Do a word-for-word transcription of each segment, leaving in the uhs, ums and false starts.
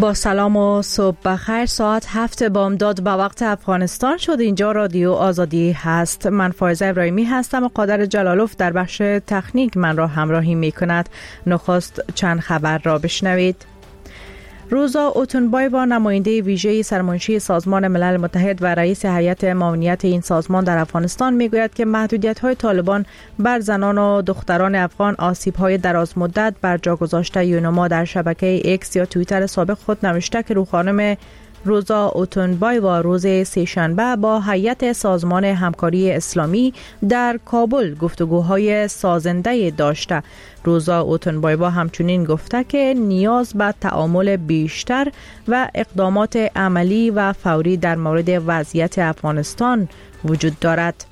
با سلام و صبح بخیر. ساعت هفت بامداد به وقت افغانستان شد. اینجا رادیو آزادی هست. من فایزه ابراهیمی هستم و قادر جلالوف در بخش تکنیک من را همراهی می کند. نخست چند خبر را بشنوید. روزا اوتونبایوا، نماینده ویژه سرمنشی سازمان ملل متحد و رئیس هیئت معاونیت این سازمان در افغانستان میگوید که محدودیت‌های طالبان بر زنان و دختران افغان آسیب‌های درازمدت بر جا گذاشته. یونما در شبکه اکس یا توییتر سابق خود نوشته که رو خانم روزا اوتونبایوا روز سه‌شنبه با هیئت سازمان همکاری اسلامی در کابل گفتگوهای سازنده داشته. روزا اوتونبایوا همچنین گفته که نیاز به تعامل بیشتر و اقدامات عملی و فوری در مورد وضعیت افغانستان وجود دارد.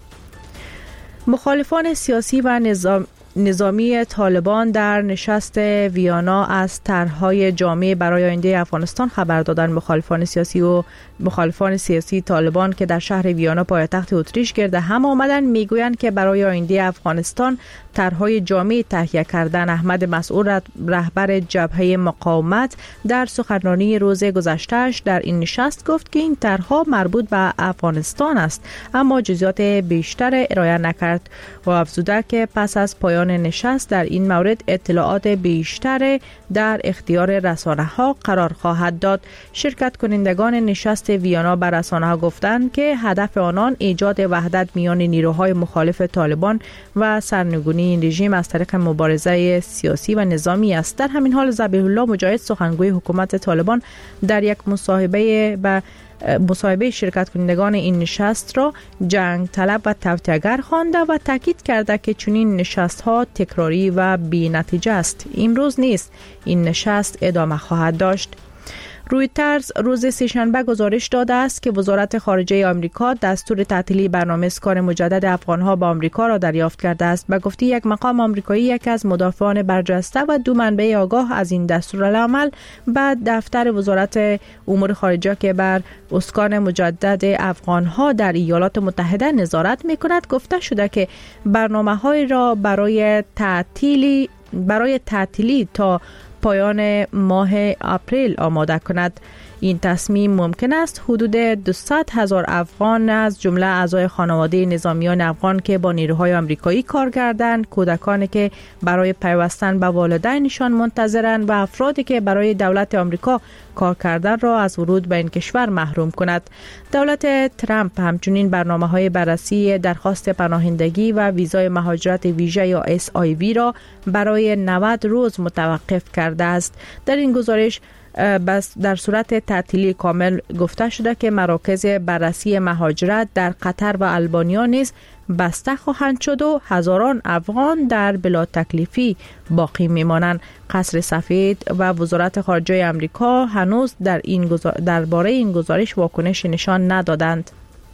مخالفان سیاسی و نظام نظامی طالبان در نشست ویانا از طرح‌های جامع برای آینده افغانستان خبر دادند. مخالفان سیاسی و مخالفان سیاسی طالبان که در شهر ویانا پایتخت اتریش گرد هم آمدند میگویند که برای آینده افغانستان طرح‌های جامع تهیه کردن. احمد مسعود، رهبر جبهه مقاومت، در سخنرانی روز گذشته‌اش در این نشست گفت که این طرح‌ها مربوط به افغانستان است، اما جزئیات بیشتر ارائه نکرد و افزوده که پس از پایان نشست در این مورد اطلاعات بیشتر در اختیار رسانه‌ها قرار خواهد داد. شرکت کنندگان نشست ویانا بر رسانه‌ها گفتند که هدف آنان ایجاد وحدت میان نیروهای مخالف طالبان و سرنگونی این رژیم از طریق مبارزه سیاسی و نظامی است. در همین حال ذبیح الله مجاهد، سخنگوی حکومت طالبان، در یک مصاحبه به مصاحبه شرکت کنندگان این نشست را جنگ طلب و توطئه‌گر خوانده و تاکید کرده که چنین نشست‌ها تکراری و بی‌نتیجه است. امروز نیست، این نشست ادامه خواهد داشت. رویترز روز سه‌شنبه گزارش داده است که وزارت خارجه آمریکا دستور تعطیلی برنامه اسکان مجدد افغان‌ها به آمریکا را دریافت کرده است. به گفته یک مقام آمریکایی، یک از مدافعان برجسته و دو منبع آگاه از این دستورالعمل به دفتر وزارت امور خارجه که بر اسکان مجدد افغان‌ها در ایالات متحده نظارت می‌کند گفته شده که برنامه‌های را برای تعطیلی برای تعطیلی تا پایان ماه اپریل آماده کند. این تصمیم ممکن است حدود دویست هزار افغان از جمله اعضای خانواده نظامیان افغان که با نیروهای آمریکایی کار کردند، کودکانی که برای پیوستن به والدینشان منتظرند و افرادی که برای دولت آمریکا کار کردن را از ورود به این کشور محروم کند. دولت ترامپ همچنین برنامه‌های بررسی درخواست پناهندگی و ویزای مهاجرت ویژه یا اس آی وی را برای نود روز متوقف کرده است. در این گزارش بس در صورت تعطیلی کامل گفته شده که مراکز بررسی مهاجرت در قطر و البانیا نیز بسته خواهند شد و هزاران افغان در بلا تکلیفی باقی میمانند. قصر سفید و وزارت خارجه آمریکا هنوز در این گزار... درباره این گزارش واکنش نشان ندادند.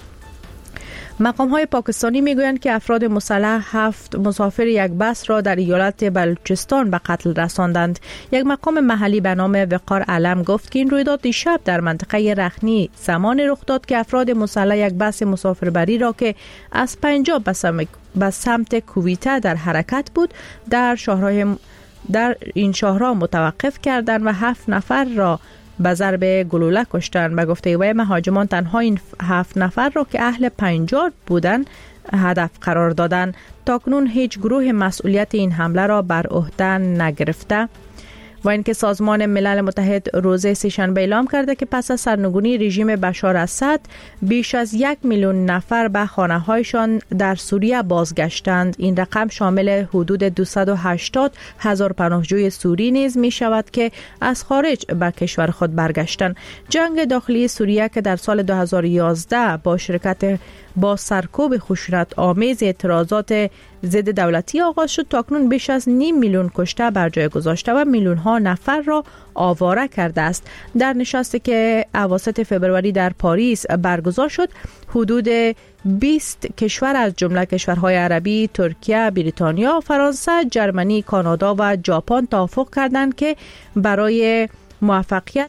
مقام‌های پاکستانی میگویند که افراد مسلح هفت مسافر یک بس را در ایالت بلوچستان به قتل رساندند. یک مقام محلی به نام وقار علم گفت که این رویداد دیشب در منطقه رخنی زمان رخ داد که افراد مسلح یک بس مسافربری را که از پنجاب به سمت کویته در حرکت بود در شهرهای در این شهرها متوقف کردند و هفت نفر را به ضرب گلوله کشتند. به گفته وی مهاجمان تنها این هفت نفر را که اهل پنجاب بودند هدف قرار دادند. تاکنون هیچ گروه مسئولیت این حمله را بر عهده نگرفته. و اینکه سازمان ملل متحد روز سه‌شنبه اعلام کرده که پس از سرنگونی رژیم بشار اسد بیش از یک میلیون نفر به خانه‌هایشان در سوریه بازگشتند. این رقم شامل حدود دویست و هشتاد هزار پناهجوی سوری نیز می شود که از خارج به کشور خود برگشتند. جنگ داخلی سوریه که در سال دو هزار و یازده با شرکت با سرکوب خشونت آمیز اعتراضات ضد دولتی آغاز شد، تاکنون بیش از نیم میلیون کشته بر جای گذاشته و میلیون ها نفر را آواره کرده است. در نشستی که اواسط فوریه در پاریس برگزار شد، حدود بیست کشور از جمله کشورهای عربی، ترکیه، بریتانیا، فرانسه، جرمنی، کانادا و ژاپن توافق کردند که برای موفقیت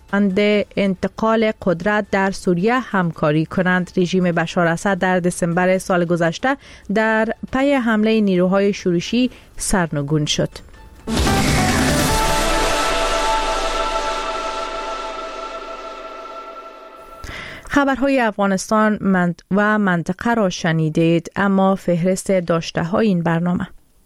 انتقال قدرت در سوریه همکاری کنند. رژیم بشار اسد در دسامبر سال گذشته در پی حمله نیروهای شورشی سرنگون شد. خبرهای افغانستان و منطقه را شنیدید، اما فهرست داشته های این برنامه.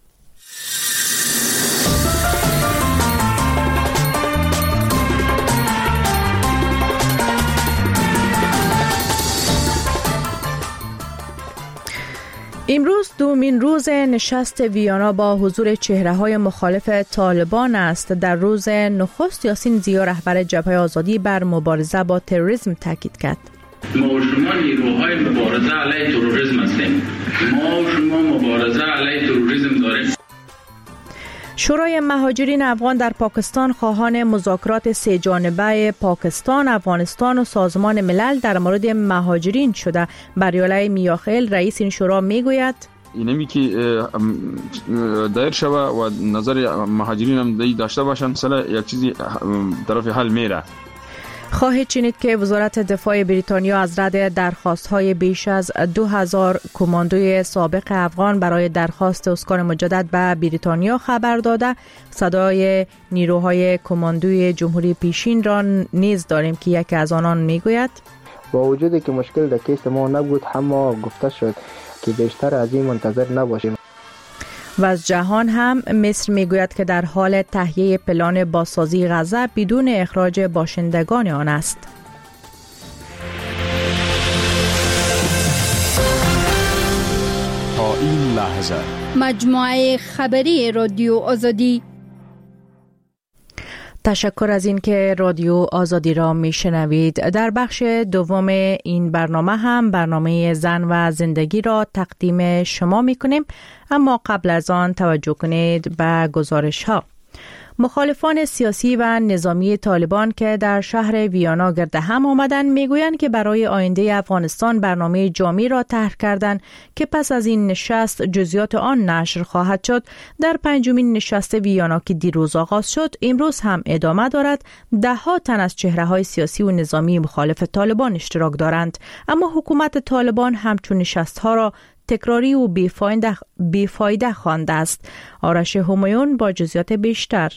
امروز دومین روز نشست ویانا با حضور چهره‌های مخالف طالبان است. در روز نخست یاسین زیا رهبر جبهه آزادی بر مبارزه با تروریسم تاکید کرد. ما و شما نیروهای مبارزه علیه تروریسم هستیم. ما و شما مبارزه علیه تروریسم داریم. شورای مهاجرین افغان در پاکستان خواهان مذاکرات سه جانبه پاکستان، افغانستان و سازمان ملل در مورد مهاجرین شده. بریاله میاخیل رئیس این شورا میگوید اینمی که دایر شوه و نظر مهاجرین هم داشته باشن، مثلا یک چیزی طرف حل میره. خواهید شنید که وزارت دفاع بریتانیا از رد درخواست‌های بیش از دو هزار کماندوی سابق افغان برای درخواست اسکان مجدد به بریتانیا خبر داده. صدای نیروهای کماندوی جمهوری پیشین را نیز داریم که یکی از آنان میگوید با وجودی که مشکل در کیس ما نبود، اما گفته شد که بیشتر از این منتظر نباشیم. و از جهان هم مصر میگوید که در حال تهیه پلان بازسازی غزه بدون اخراج باشندگان آن است. تا این لحظه مجموعه خبری رادیو آزادی. تشکر از این که رادیو آزادی را میشنوید. در بخش دوم این برنامه هم برنامه زن و زندگی را تقدیم شما میکنیم، اما قبل از آن توجه کنید به گزارش ها. مخالفان سیاسی و نظامی طالبان که در شهر ویانا گرد هم آمدند میگویند که برای آینده افغانستان برنامه جامع را طرح کردند که پس از این نشست جزئیات آن نشر خواهد شد. در پنجمین نشست ویانا که دیروز آغاز شد، امروز هم ادامه دارد. ده ها تن از چهره‌های سیاسی و نظامی مخالف طالبان اشتراک دارند، اما حکومت طالبان همچون نشست‌ها را تکراری و بیفایده, بیفایده خوانده است. آرش همایون با جزئیات بیشتر.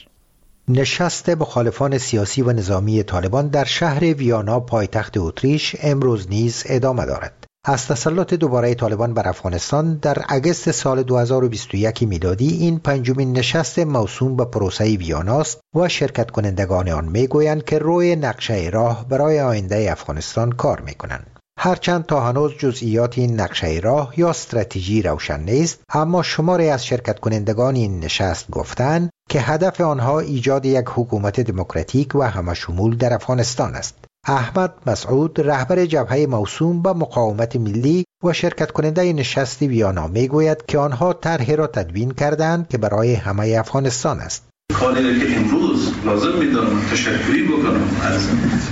نشست مخالفان سیاسی و نظامی طالبان در شهر ویانا پایتخت اتریش امروز نیز ادامه دارد. از تسلط دوباره طالبان بر افغانستان در اگست سال دو هزار و بیست و یک میلادی این پنجمین نشست موسوم به پروسه ویانا است و شرکت کنندگان آن میگویند که روی نقشه راه برای آینده افغانستان کار میکنند. هرچند تا هنوز جزئیات این نقشه راه یا استراتژی روشن نیست، اما شماری از شرکت کنندگان این نشست گفتند که هدف آنها ایجاد یک حکومت دموکراتیک و همشمول در افغانستان است. احمد مسعود رهبر جبهه موسوم به مقاومت ملی و شرکت کننده نشست ویانا میگوید که آنها طرحی را تدوین کردند که برای همه افغانستان است. کاری که امروز لازم می‌دانم تشکری بکنم از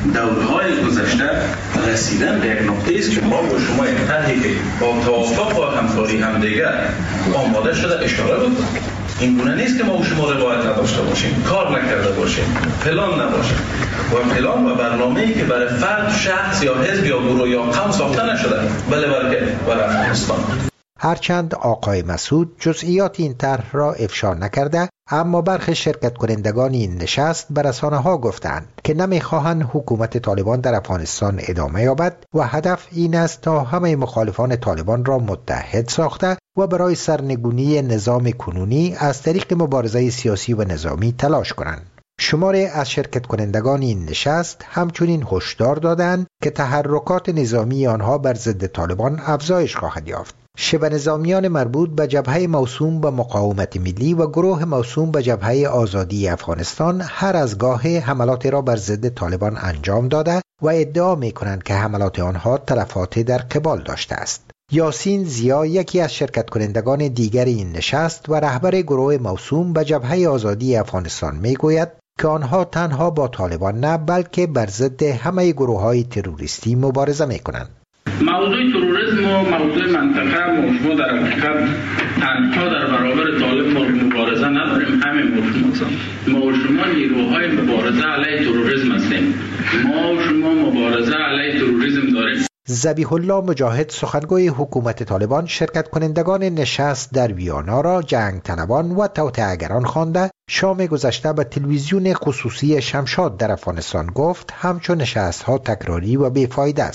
دورهای گذشته، رسیدن به یک نقطه است که ما و شما یک طرحی که با توافق و همکاری همدیگر آماده شده اشاره بکنیم. این گونه نیست که ما و شما روایت نداشته باشیم، کار نکرده باشیم، پلان نباشه و پلان و برنامه‌ای که برای فرد، شخص یا حزب یا گروه یا قوم ساخته نشده، بله بلکه برای افغانستان. هرچند آقای مسعود جزئیات این طرح را افشا نکرده، اما برخی شرکت کنندگان این نشست به رسانه‌ها گفتند که نمی‌خواهند حکومت طالبان در افغانستان ادامه یابد و هدف این است تا همه مخالفان طالبان را متحد ساخته و برای سرنگونی نظام کنونی از طریق مبارزه سیاسی و نظامی تلاش کنند. شماری از شرکت کنندگان این نشست همچنین هشدار دادند که تحرکات نظامی آنها بر ضد طالبان افزایش خواهد یافت. شبه نظامیان مربوط به جبهه موسوم به مقاومت ملی و گروه موسوم به جبهه آزادی افغانستان هر از گاه حملاتی را بر ضد طالبان انجام داده و ادعا می کنند که حملات آنها تلفات در قبال داشته است. یاسین زیا یکی از شرکت کنندگان دیگر این نشست و رهبر گروه موسوم به جبهه آزادی افغانستان می گوید که آنها تنها با طالبان نه بلکه بر ضد همه گروه‌های تروریستی مبارزه می کنند. موضوع تروریسم و موضوع منطقه ما در حقیقت تنها در برابر طالب مبارزه نداریم، همه مفهوم ما و شما نیروهای مبارزه علیه تروریسم هستیم. ما و شما مبارزه علیه تروریسم داریم. ذبیح الله مجاهد سخنگوی حکومت طالبان شرکت کنندگان نشست در ویانا را جنگ طلبان و توطئه‌گران خوانده شام گذشته به تلویزیون خصوصی شمشاد در افغانستان گفت همچون نشست ها تکراری و بیفایده است.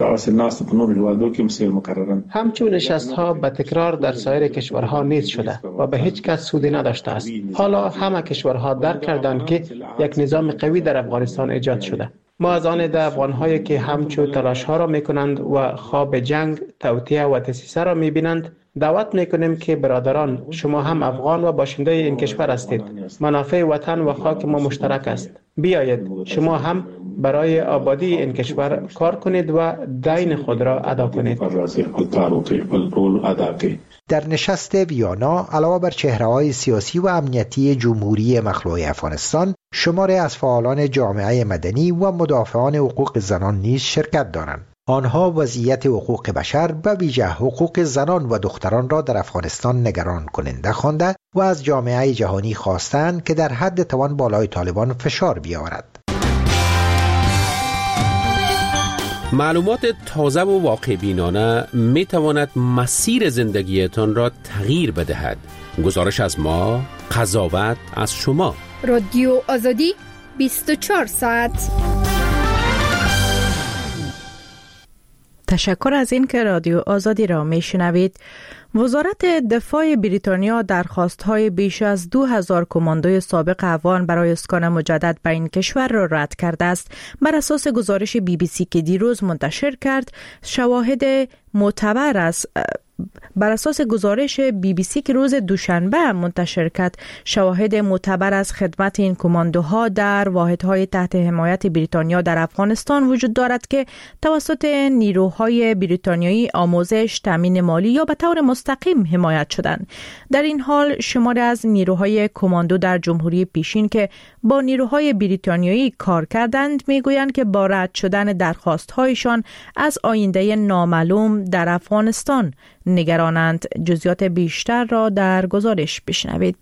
همچون نشست ها به تکرار در سایر کشورها نیز شده و به هیچ کس سودی نداشته است. حالا همه کشورها درک کردند که یک نظام قوی در افغانستان ایجاد شده. ما از آن ده افغان‌هایی که همچو تلاش ها را میکنند و خواب جنگ، توطئه و دسیسه را میبینند دعوت میکنیم که برادران، شما هم افغان و باشنده این کشور هستید. منافع وطن و خاک ما مشترک است. بیایید شما هم برای آبادی این کشور کار کنید و دین خود را ادا کنید. در نشست ویانا علاوه بر چهره‌های سیاسی و امنیتی جمهوری مخلوع افغانستان، شماری از فعالان جامعه مدنی و مدافعان حقوق زنان نیز شرکت دارند. آنها وضعیت حقوق بشر و ویژه حقوق زنان و دختران را در افغانستان نگران کننده خوانده و از جامعه جهانی خواستند که در حد توان بالای طالبان فشار بیاورد. معلومات تازه و واقع بینانه می تواند مسیر زندگیتان را تغییر بدهد. گزارش از ما، قضاوت از شما. رادیو آزادی بیست و چهار ساعت. تشکر از این که رادیو آزادی را می شنوید. وزارت دفاع بریتانیا درخواست‌های بیش از دو هزار کماندوی سابق افغان برای اسکان مجدد به این کشور را رد کرده است. بر اساس گزارش بی بی سی که دیروز منتشر کرد، شواهد معتبر است. بر اساس گزارش بی بی سی که روز دوشنبه منتشر کرد، شواهد معتبر از خدمت این کماندوها در واحدهای تحت حمایت بریتانیا در افغانستان وجود دارد که توسط نیروهای بریتانیایی آموزش، تامین مالی یا به طور مستقیم حمایت شدند. در این حال شماری از نیروهای کماندو در جمهوری پیشین که با نیروهای بریتانیایی کار کردند میگویند که با رد شدن درخواست‌هایشان از آینده نامعلوم در افغانستان نگرانند. جزئیات بیشتر را در گزارش بشنوید.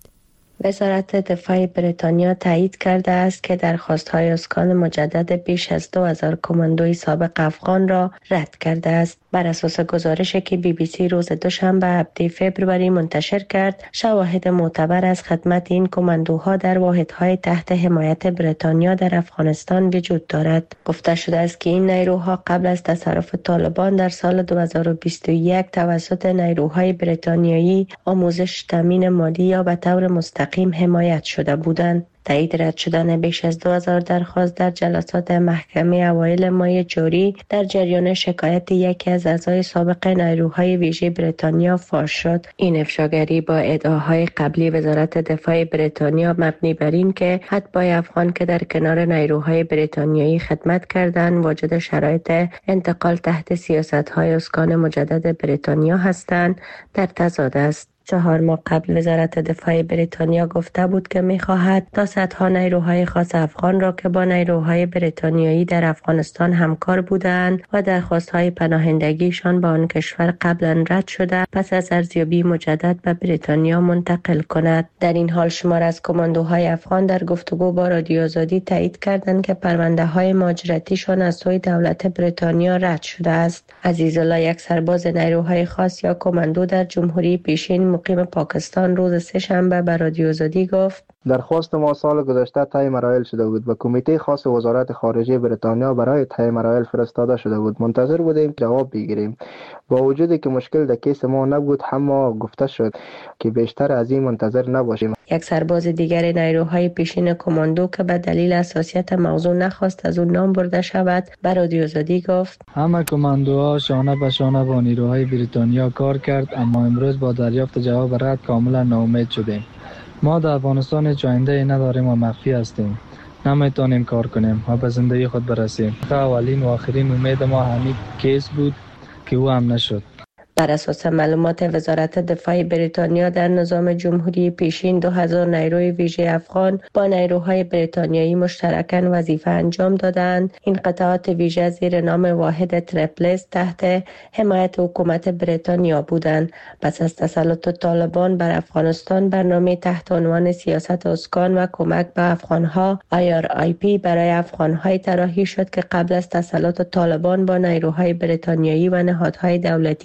وزارت دفاع بریتانیا تایید کرده است که درخواست‌های اسکان مجدد بیش از دو هزار کماندوی سابق افغان را رد کرده است. بر اساس گزارشی که بی بی سی روز دوشنبه هفده فوریه منتشر کرد، شواهد معتبر از خدمت این کماندوها در واحدهای تحت حمایت بریتانیا در افغانستان وجود دارد. گفته شده است که این نیروها قبل از تصرف طالبان در سال دو هزار و بیست و یک توسط نیروهای بریتانیایی آموزش، تامین مالی یا به طور مستقیم حمایت شده بودند. تایید رد شدن بیش از دو هزار درخواست در جلسات محکمه اوایل ماه جاری در جریان شکایت یکی از اعضای سابق نیروهای ویژه بریتانیا فاش شد. این افشاگری با ادعاهای قبلی وزارت دفاع بریتانیا مبنی بر این که اتباع افغان که در کنار نیروهای بریتانیایی خدمت کردند واجد شرایط انتقال تحت سیاست‌های اسکان مجدد بریتانیا هستند در تضاد است. چهار ماه قبل وزارت دفاع بریتانیا گفته بود که می‌خواهد تا صدها نیروهای خاص افغان را که با نیروهای بریتانیایی در افغانستان همکار بودند و درخواست‌های پناهندگیشان به آن کشور قبلا رد شده پس از ارزیابی مجدد به بریتانیا منتقل کند. در این حال شمار از کماندوهای افغان در گفتگو با رادیو آزادی تایید کردند که پرونده‌های مهاجرتیشان از سوی دولت بریتانیا رد شده است. عزیزالله، یک سرباز نیروهای خاص یا کماندو در جمهوری پیشین مقیم پاکستان، روز سه شنبه به رادیو آزادی گفت: درخواست ما سال گذشته طی مراحل شده بود و کمیته خاص وزارت خارجه بریتانیا برای طی مراحل فرستاده شده بود. منتظر بودیم جواب بگیریم. با وجودی که مشکل در کیس ما نبود، اما گفته شد که بیشتر از این منتظر نباشیم. یک سرباز دیگر نیروهای پیشین کماندو که به دلیل حساسیت موضوع نخواست از اون نام برده شود به رادیو آزادی گفت: همه کماندوها شانه به شانه با نیروهای بریتانیا کار کرد، اما امروز با دریافت جواب رد کاملا ناامید شدیم. ما در افغانستان هیچ آینده نداریم و مخفی هستیم. نمیتونیم کار کنیم و به زندگی خود برسیم. اولین و آخرین امید ما همین کیس بود که او هم نشد. بر اساس معلومات وزارت دفاع بریتانیا در نظام جمهوری پیشین دو هزار نیروی ویژه افغان با نیروهای بریتانیایی مشترکاً وظیفه انجام دادند. این قطعات ویژه زیر نام واحد تریپلس تحت حمایت حکومت بریتانیا بودند. پس از تسلط طالبان بر افغانستان، برنامه تحت عنوان سیاست اسکان و کمک به افغانها آی آر آی پی برای افغانهای طراحی شد که قبل از تسلط طالبان با نیروهای بریتانیایی و نهادهای دولتی همکاری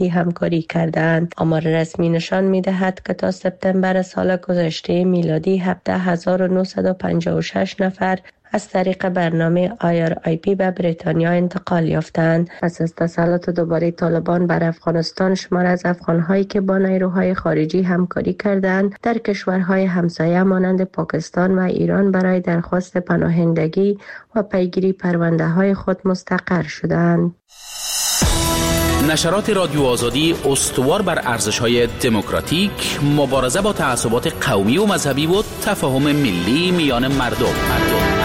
همکاری کردند. آمار رسمی نشان می‌دهد که تا سپتامبر سال گذشته میلادی هفده هزار و نهصد و پنجاه و شش نفر از طریق برنامه آی آر آی پی به بریتانیا انتقال یافتند. پس از تسلط دوباره طالبان بر افغانستان، شمار از افغان‌هایی که با نیروهای خارجی همکاری کردند در کشورهای همسایه مانند پاکستان و ایران برای درخواست پناهندگی و پیگیری پرونده‌های خود مستقر شدند. نشرات رادیو آزادی استوار بر ارزش‌های دموکراتیک، مبارزه با تعصبات قومی و مذهبی و تفاهم ملی میان مردم. مردم.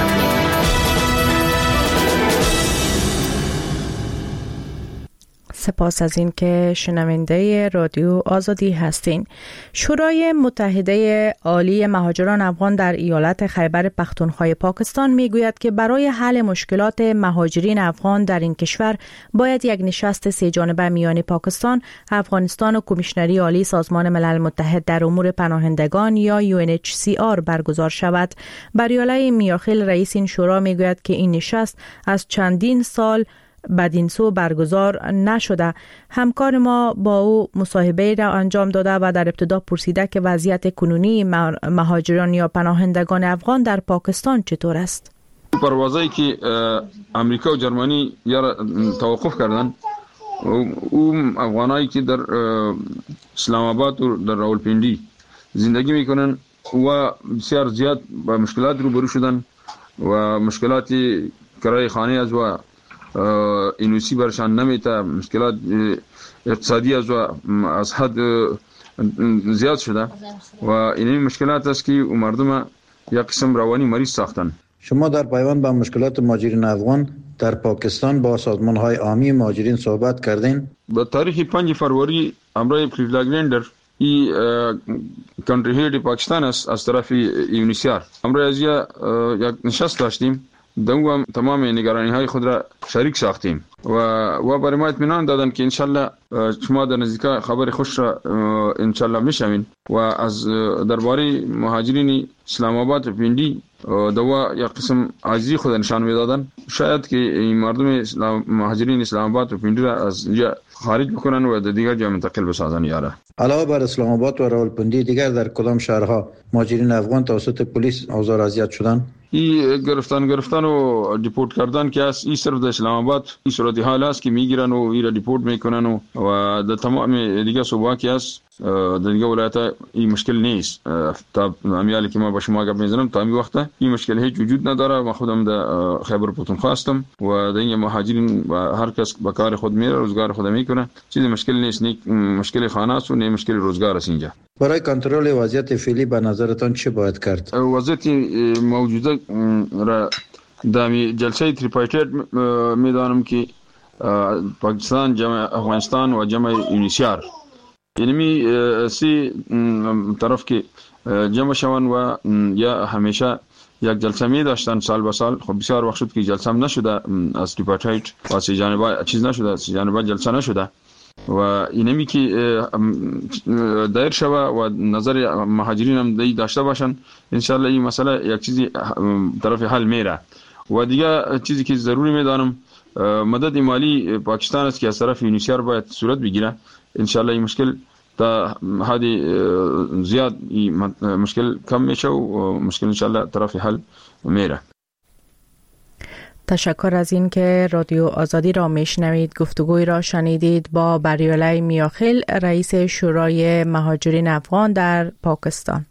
سپاس از این که شنونده رادیو آزادی هستین. شورای متحده عالی مهاجران افغان در ایالت خیبر پختونخوا پاکستان میگوید که برای حل مشکلات مهاجرین افغان در این کشور باید یک نشست سه جانبه میان پاکستان، افغانستان و کمیشنری عالی سازمان ملل متحد در امور پناهندگان یا یو ان اچ سی آر برگزار شود. بریاله میاخیل رئیس این شورا میگوید که این نشست از چندین سال بدین سو برگزار نشده. همکار ما با او مصاحبه را انجام داده و در ابتدا پرسیده که وضعیت کنونی مهاجران یا پناهندگان افغان در پاکستان چطور است. پروازایی که امریکا و جرمنی یا توقف کردن، او افغانایی که در اسلام آباد و در راولپنڈی زندگی میکنن و بسیار زیاد با مشکلات روبرو شدن و مشکلات کرای خانه از و اینوسی برشان نمیتا، مشکلات اقتصادی از و از حد زیاد شده و این مشکلات است که مردم یک قسم روانی مریض ساختن. شما در پیوند با مشکلات مهاجرین افغان در پاکستان با سازمان‌های عامی مهاجرین صحبت کردین؟ با تاریخ پنج فروری امرای پریویلیجلندر ای کانتری هید پاکستان است از طرف یونیسیار. امرای از یک نشست داشتیم، دوم تمام نگرانی های خود را شریک ساختیم و و برای ما اطمینان دادن که انشالله شما در نزدیکا خبر خوش را انشالله میشوین و از درباره مهاجرین اسلام آباد و پنڈی دوا یا قسم عاجزی خود نشان میدادن. شاید که این مردم اسلام مهاجرین اسلام آباد و پنڈی را از اینجا خارج بکنن و در دیگر جا منتقل بسازن. یاره علاوه بر اسلام آباد و راولپنڈی دیگر در کدام شهرها مهاجرین افغان توسط پلیس آزار اذیت شدن؟ ای گرفتن گرفتن و دیپورت کردن که است، این صرف در اسلام آباد این صورت حال است که میگیرن و این را دیپورت میکنن و و در تمام دیگه صوبا که است در دیگه ولایت این مشکل نیست. تا امیالی که ما با شما گپ میزنم تا این وقت این مشکل هیچ وجود نداره. ما خودم در خیبر پختونخوا هستم و در این مهاجرین و هر کس به کار خود میره، روزگار خود میکنه، چیزی مشکل نیست. نه مشکل خانه است و نه مشکل روزگار است. اینجا برای کنترل وضعیت فعلی به نظرتان چه باید کرد؟ وضعیت موجوده را در جلسه تریپارتیت میدانم که پاکستان، جمع افغانستان و جمع یونیسیار یعنی سی طرف که جمع شوند و یا همیشه یک جلسه می داشتن سال به سال. خب بسیار وقت شد که جلسه هم نشده از تریپارتیت و سی جانبه چیز نشده، سی جانبه جلسه نشده و اینمی که دایر شوه و نظر مهاجرین هم داشته باشن انشالله این مسئله یک چیزی طرف حل میره. و دیگه چیزی که ضروری میدانم مدد مالی پاکستان است که از طرف یونیسیار باید صورت بگیره. انشالله این مشکل تا حد زیاد این مشکل کم میشه و مشکل انشالله طرف حل میره. تشکر از این که رادیو آزادی را میشنوید. گفتگوی را شنیدید با بریاله میاخیل رئیس شورای مهاجرین افغان در پاکستان.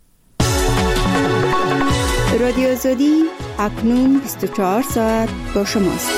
رادیو آزادی اکنون بیست و چهار ساعت با شماست.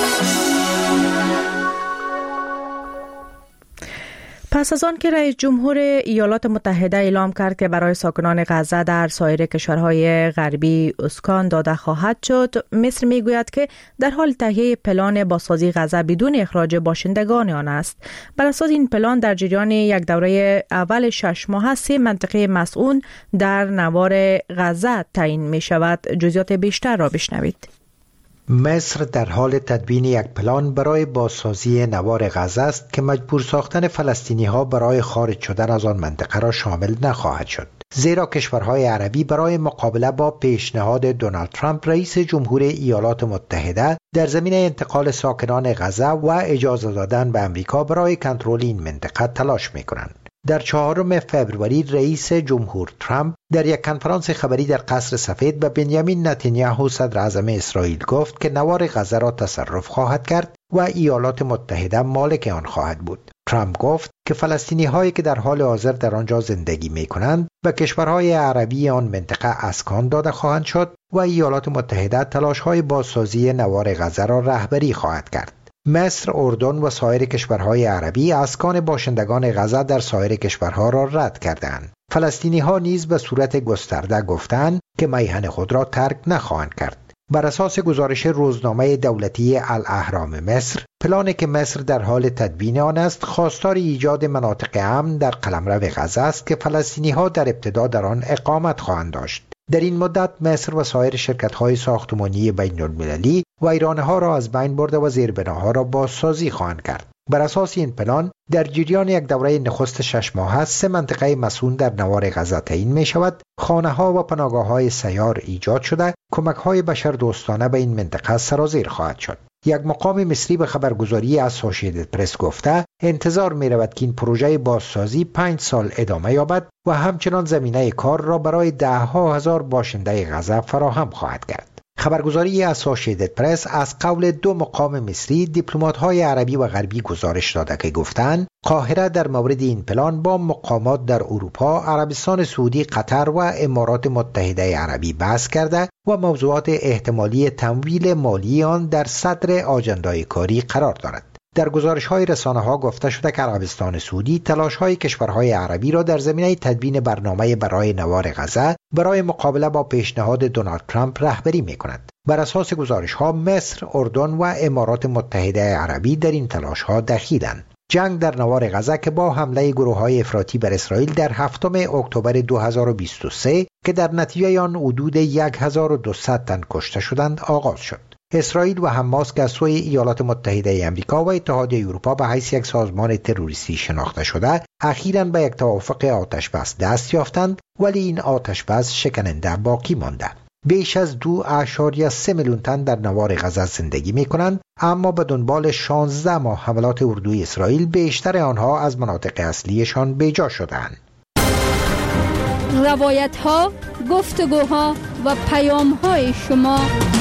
پس از آن که رئیس جمهور ایالات متحده اعلام کرد که برای ساکنان غزه در سایر کشورهای غربی اسکان داده خواهد شد، مصر میگوید که در حال تهیه پلان بازسازی غزه بدون اخراج باشندگان آن است. بر اساس این پلان در جریان یک دوره اول شش ماه سه منطقه مسئول در نوار غزه تعیین می شود. جزئیات بیشتر را بشنوید. مصر در حال تدوین یک پلان برای بازسازی نوار غزه است که مجبور ساختن فلسطینی‌ها برای خارج شدن از آن منطقه را شامل نخواهد شد. زیرا کشورهای عربی برای مقابله با پیشنهاد دونالد ترامپ رئیس جمهور ایالات متحده در زمینه انتقال ساکنان غزه و اجازه دادن به امریکا برای کنترل این منطقه تلاش می‌کنند. در چهارم فوریه رئیس جمهور ترامپ در یک کنفرانس خبری در قصر سفید به بنیامین نتانیاهو صدر اعظم اسرائیل گفت که نوار غزه را تصرف خواهد کرد و ایالات متحده مالک آن خواهد بود. ترامپ گفت که فلسطینی هایی که در حال حاضر در آنجا زندگی می کنند و کشورهای عربی آن منطقه اسکان داده خواهند شد و ایالات متحده تلاش های بازسازی نوار غزه را رهبری خواهد کرد. مصر، اردن و سایر کشورهای عربی اسکان باشندگان غزه در سایر کشورها را رد کردند. فلسطینی ها نیز به صورت گسترده گفتند که میهن خود را ترک نخواهند کرد. بر اساس گزارش روزنامه دولتی الاهرام مصر، پلانی که مصر در حال تدوین آن است خواستار ایجاد مناطق امن در قلمرو غزه است که فلسطینی ها در ابتدا در آن اقامت خواهند داشت. در این مدت مصر و سایر شرکت‌های ساختمانی بین المللی ویرانه‌ها را از بین برده و زیربناها را بازسازی خواهند کرد. بر اساس این پلان در جریان یک دوره نخست شش ماهه سه منطقه مسکون در نوار غزه تعیین می شود. خانه‌ها و پناهگاه‌های سیار ایجاد شده، کمک‌های بشردوستانه به این منطقه سرازیر خواهد شد. یک مقام مصری به خبرگزاری اسوسییتد پرس گفته انتظار می رود که این پروژه بازسازی پنج سال ادامه یابد و همچنان زمینه کار را برای ده ها هزار باشنده غزه فراهم خواهد کرد. خبرگزاری اسوسییتد پرس از قول دو مقام مصری دیپلمات‌های عربی و غربی گزارش داده که گفتند قاهره در مورد این پلان با مقامات در اروپا، عربستان سعودی، قطر و امارات متحده عربی بحث کرده و موضوعات احتمالی تمویل مالی آن در صدر آجندای کاری قرار دارد. در گزارش‌های رسانه‌ها گفته شده که عربستان سعودی تلاش‌های کشورهای عربی را در زمینه تدوین برنامه برای نوار غزه برای مقابله با پیشنهاد دونالد ترامپ رهبری می‌کند. بر اساس گزارش‌ها مصر، اردن و امارات متحده عربی در این تلاش‌ها دخیلند. جنگ در نوار غزه که با حمله گروه‌های افراطی بر اسرائیل در هفتم اکتبر دو هزار و بیست و سه که در نتیجه آن حدود هزار و دویست تن کشته شدند آغاز شد. اسرائیل و حماس که از سوی ایالات متحده آمریکا و اتحادیه اروپا به حیث یک سازمان تروریستی شناخته شده، اخیراً به یک توافق آتشبس دست یافتند، ولی این آتشبس شکننده باقی مانده. بیش از دو اعشاریه سه میلیون تن در نوار غزه زندگی می کنند، اما به دنبال شانزده ماه حملات اردوی اسرائیل بیشتر آنها از مناطق اصلیشان بیجا شدند. روایت ها، گفتگوها و پیام های شما.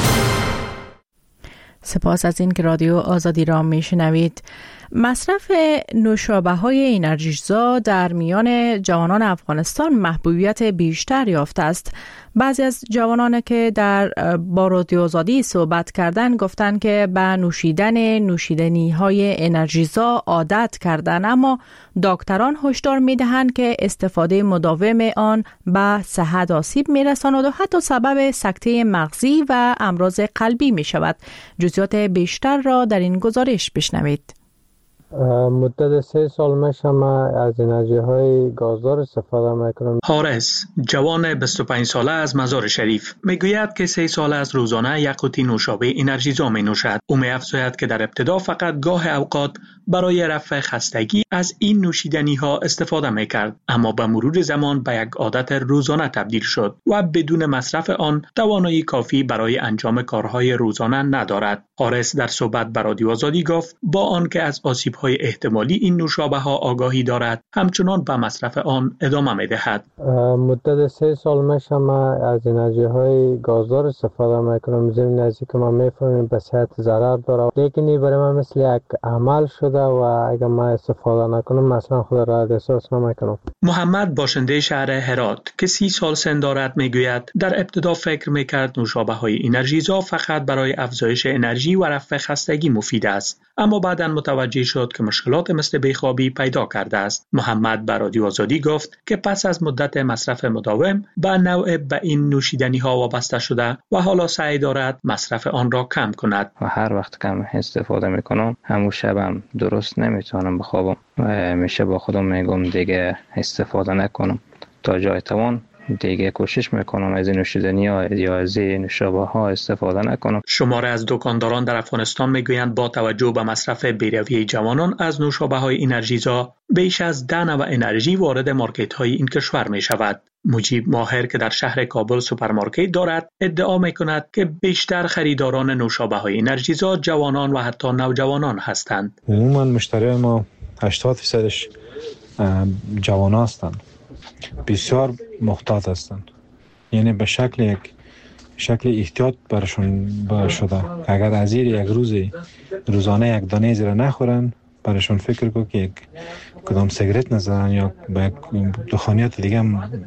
سپاس از این که رادیو آزادی را میشنوید. مصرف نوشابه های انرژیزا در میان جوانان افغانستان محبوبیت بیشتر یافته است. بعضی از جوانان که در با رادیو آزادی صحبت کردن گفتند که به نوشیدن نوشیدنی های انرژیزا عادت کردن، اما دکتران هشدار میدهند که استفاده مداوم آن به صحت آسیب میرساند و حتی سبب سکته مغزی و امراض قلبی می شود. جزئیات بیشتر را در این گزارش بشنوید. مدت سه سال میشم از انرژی های گازدار استفاده میکنم. حارس، جوان بیست و پنج ساله از مزار شریف، میگوید که سه سال از روزانه یک قوطی نوشابه انرژیزا می نوشد. او می‌افزاید که در ابتدا فقط گاه اوقات برای رفع خستگی از این نوشیدنی ها استفاده میکرد، اما به مرور زمان به یک عادت روزانه تبدیل شد و بدون مصرف آن توانایی کافی برای انجام کارهای روزانه ندارد. حارس در صحبت با رادیو آزادی گفت با آنکه از آسیب های احتمالی این نوشابه ها آگاهی دارد، همچنان به مصرف آن ادامه می دهد. مدت سه سال میشم از انرژی های گازدار استفاده میکنم. زمین نزدیک که من میفهمم به صحت ضرر داره، لیکن این برای من مثل یک عمل شده و اگر من استفاده نکنم مثلا خود را احساس نمیکنم. محمد باشنده شهر هرات که سی سال سن دارد میگوید در ابتدا فکر میکرد نوشابه های انرژیزا فقط برای افزایش انرژی و رفع خستگی مفید است، اما بعداً متوجه شد که مشکلات مثل بیخوابی پیدا کرده است. محمد به رادیو آزادی گفت که پس از مدت مصرف مداوم به نوع به این نوشیدنی ها وابسته شده و حالا سعی دارد مصرف آن را کم کند. و هر وقت کم استفاده میکنم همون شبم درست نمیتونم بخوابم و میشه با خودم میگم دیگه استفاده نکنم تا جای توان دیگه کوشش میکنم از نوشیدنی ها یا از نوشابه ها استفاده نکنم. شماره از دکانداران در افغانستان میگویند با توجه به مصرف بی‌رویه جوانان از نوشابه های انرژیزا بیش از ده نوع انرژی وارد مارکت های این کشور می شود. مجیب ماهر که در شهر کابل سوپرمارکت دارد ادعا می کند که بیشتر خریداران نوشابه های انرژیزا جوانان و حتی نوجوانان هستند. عموما مشتری ما هشتاد درصدش جوان هستند. بسیار محتاط هستند. یعنی به شکل یک شکل احتیاط برشون شده. اگر از زیر یک روزی روزانه یک دانه زیر نخورن، برشون فکر کو که یک کدام سیگرت نزدن یا به یک دخانیات دیگه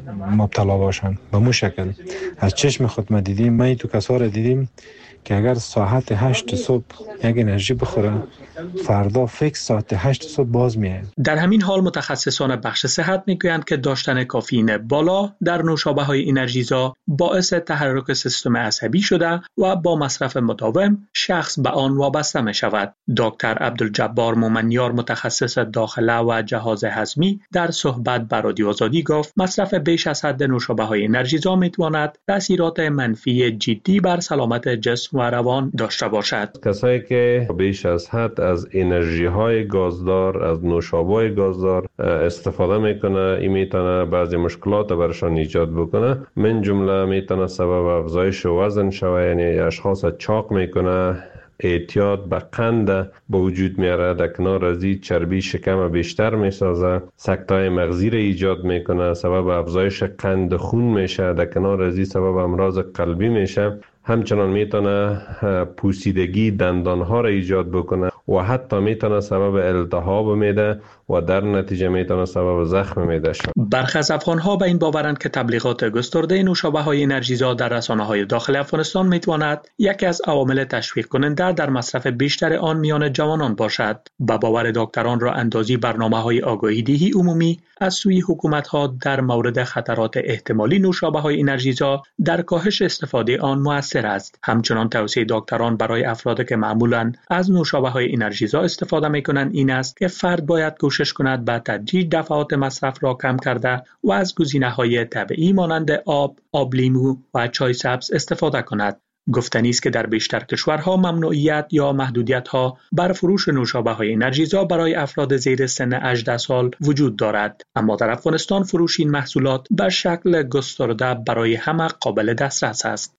مبتلا باشن. به مو شکل از چشم خود ما دیدیم، ما تو کسا را دیدیم که اگر ساعت هشت صبح یک انرژی بخوره، فردا فکس ساعت هشت صبح باز میاد. در همین حال متخصصان بخش صحت میگویند که داشتن کافئین بالا در نوشابه های انرژیزا باعث تحرک سیستم عصبی شده و با مصرف مداوم شخص به آن وابسته می شود. دکتر عبدالجبار مومنیار متخصص داخله و جهاز هضمی در صحبت با رادیو آزادی گفت مصرف بیش از حد نوشابه های انرژیزا میتواند تاثیرات منفی جدی بر سلامت جسم و روان داشته باشد. کسایی که بیش از حد از انرژی های گازدار، از نوشابه گازدار استفاده میکنه، این میتونه بعضی مشکلات برشان ایجاد بکنه. من جمله میتونه سبب افزایش وزن شوه، یعنی اشخاص چاق میکنه، اعتیاد به قند به وجود میاره، در کنار از این چربی شکم بیشتر میسازه، سکته‌های مغزی را ایجاد میکنه، سبب افزایش قند خون میشه، در کنار از این سبب امراض قلبی میشه. همچنان میتونه پوسیدگی دندانها را ایجاد بکنه و حتی میتونه سبب التهاب میده و در نتیجه میتونه سبب زخم میده شد. برخی از افغانها به این باورند که تبلیغات گسترده نوشابه های انرژیزا در رسانه های داخل افغانستان میتواند یکی از عوامل تشویق کننده در مصرف بیشتر آن میان جوانان باشد. به باور دکتران را اندازی برنامه های آگاهی دهی عمومی از سوی حکومت ها در مورد خطرات احتمالی نوشابه های انرژیزا در کاهش استفاده آن مؤثر است. همچنان توصیه دکتران برای افرادی که معمولاً از نوشابه های انرژیزا استفاده میکنند این است که فرد باید کوشش کند به تدریج دفعات مصرف را کم کرده و از گزینه‌های طبیعی مانند آب، آب لیمو و چای سبز استفاده کند. گفتنی است که در بیشتر کشورها ممنوعیت یا محدودیت‌ها بر فروش نوشابه های انرژیزا برای افراد زیر سن هجده سال وجود دارد، اما در افغانستان فروش این محصولات به شکل گسترده برای همه قابل دسترس است.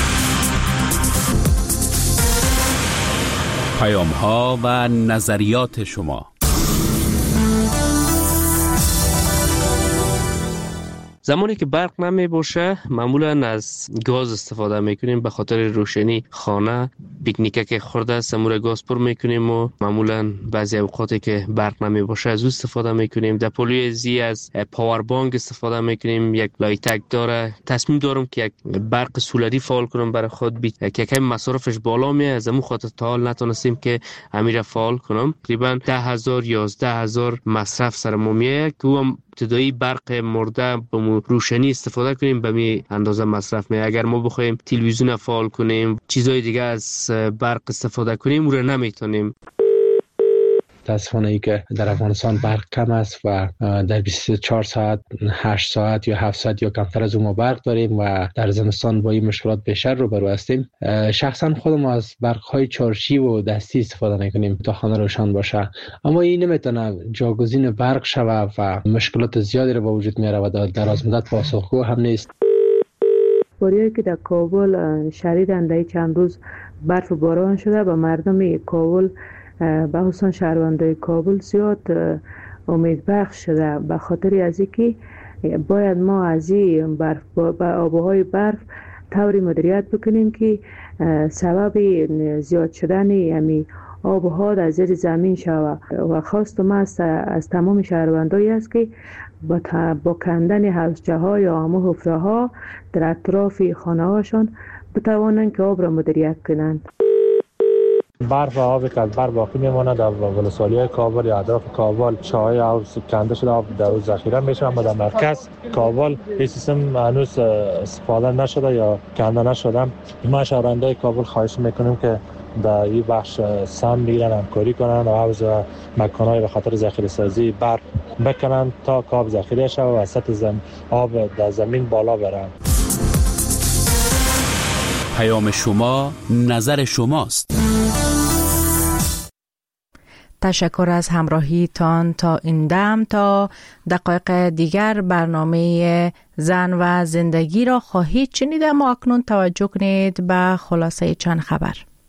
پیام‌ها و نظریات شما. زمانی که برق نمی باشه معمولا از گاز استفاده میکنیم به خاطر روشنی خانه. پیکنیک که خورده سمور گاز پر میکنیم و معمولا بعضی اوقاتی که برق نمی باشه از او استفاده میکنیم. در پولوی زی از پاور بانک استفاده میکنیم. یک لایتک داره. تصمیم دارم که یک برق سولری فعال کنم برای خود بی که یکم مصرفش بالا میه، از امو خاطر تا حال نتونستیم که امیر فعال کنم. تقریبا ده هزار یازده هزار مصرف سرمو میه که هم ابتدایی برق مرده به روشنی استفاده کنیم به می اندازه مصرف می. اگر ما بخوایم تلویزیون فعال کنیم، چیزای دیگه از برق استفاده کنیم، اون رو نمیتونیم. متاسفانه ای که در افغانستان برق کم است و در بیست و چهار ساعت، هشت ساعت یا هفت ساعت یا کمتر از اون ما برق داریم و در زمستان با این مشکلات بیشتر روبرو هستیم. شخصا خودم از برق های چارشی و دستی استفاده میکنیم تا خانه روشن باشه، اما این نمیتونه جاگزین برق شوه و مشکلات زیادی رو به وجود میاره و در از مدت پاسخگو هم نیست. باریایی که در کابل شدیداً در چند روز برف و باران شده و مردم کابل به خصوص شهروندان کابل زیاد امید بخش شده، به خاطر از اینکه باید ما از این برف با آبهای برف طوری مدیریت بکنیم که سبب زیاد شدن یعنی آبها در زیر زمین شود و خواست ما از, از تمام شهروندایی است که با, با کندن حوضچه ها یا همه حفره ها در اطراف خانه هاشون بتوانند که آب را مدیریت کنند. برف و آبی که از برف باقی میماند در ولسوالی کابل یا اطراف کابل چاهای آب کنده شده، آب در روز ذخیره میشه، اما در مرکز کابل این سیستم هنوز استفاده نشده یا کنده نشده. ما شهروندان کابل خواهش میکنیم که در این بخش سهم میگیرن، همکاری کنن و حوض و مکانهای به خاطر ذخیره سازی برق بکنن تا کاب ذخیره شود و سطح زم... آب در زمین بالا بره. پیام شما، نظر شماست. تشکر از همراهی تان تا این دم. تا دقایق دیگر برنامه زن و زندگی را خواهید شنید، اما اکنون توجه کنید به خلاصه چند خبر.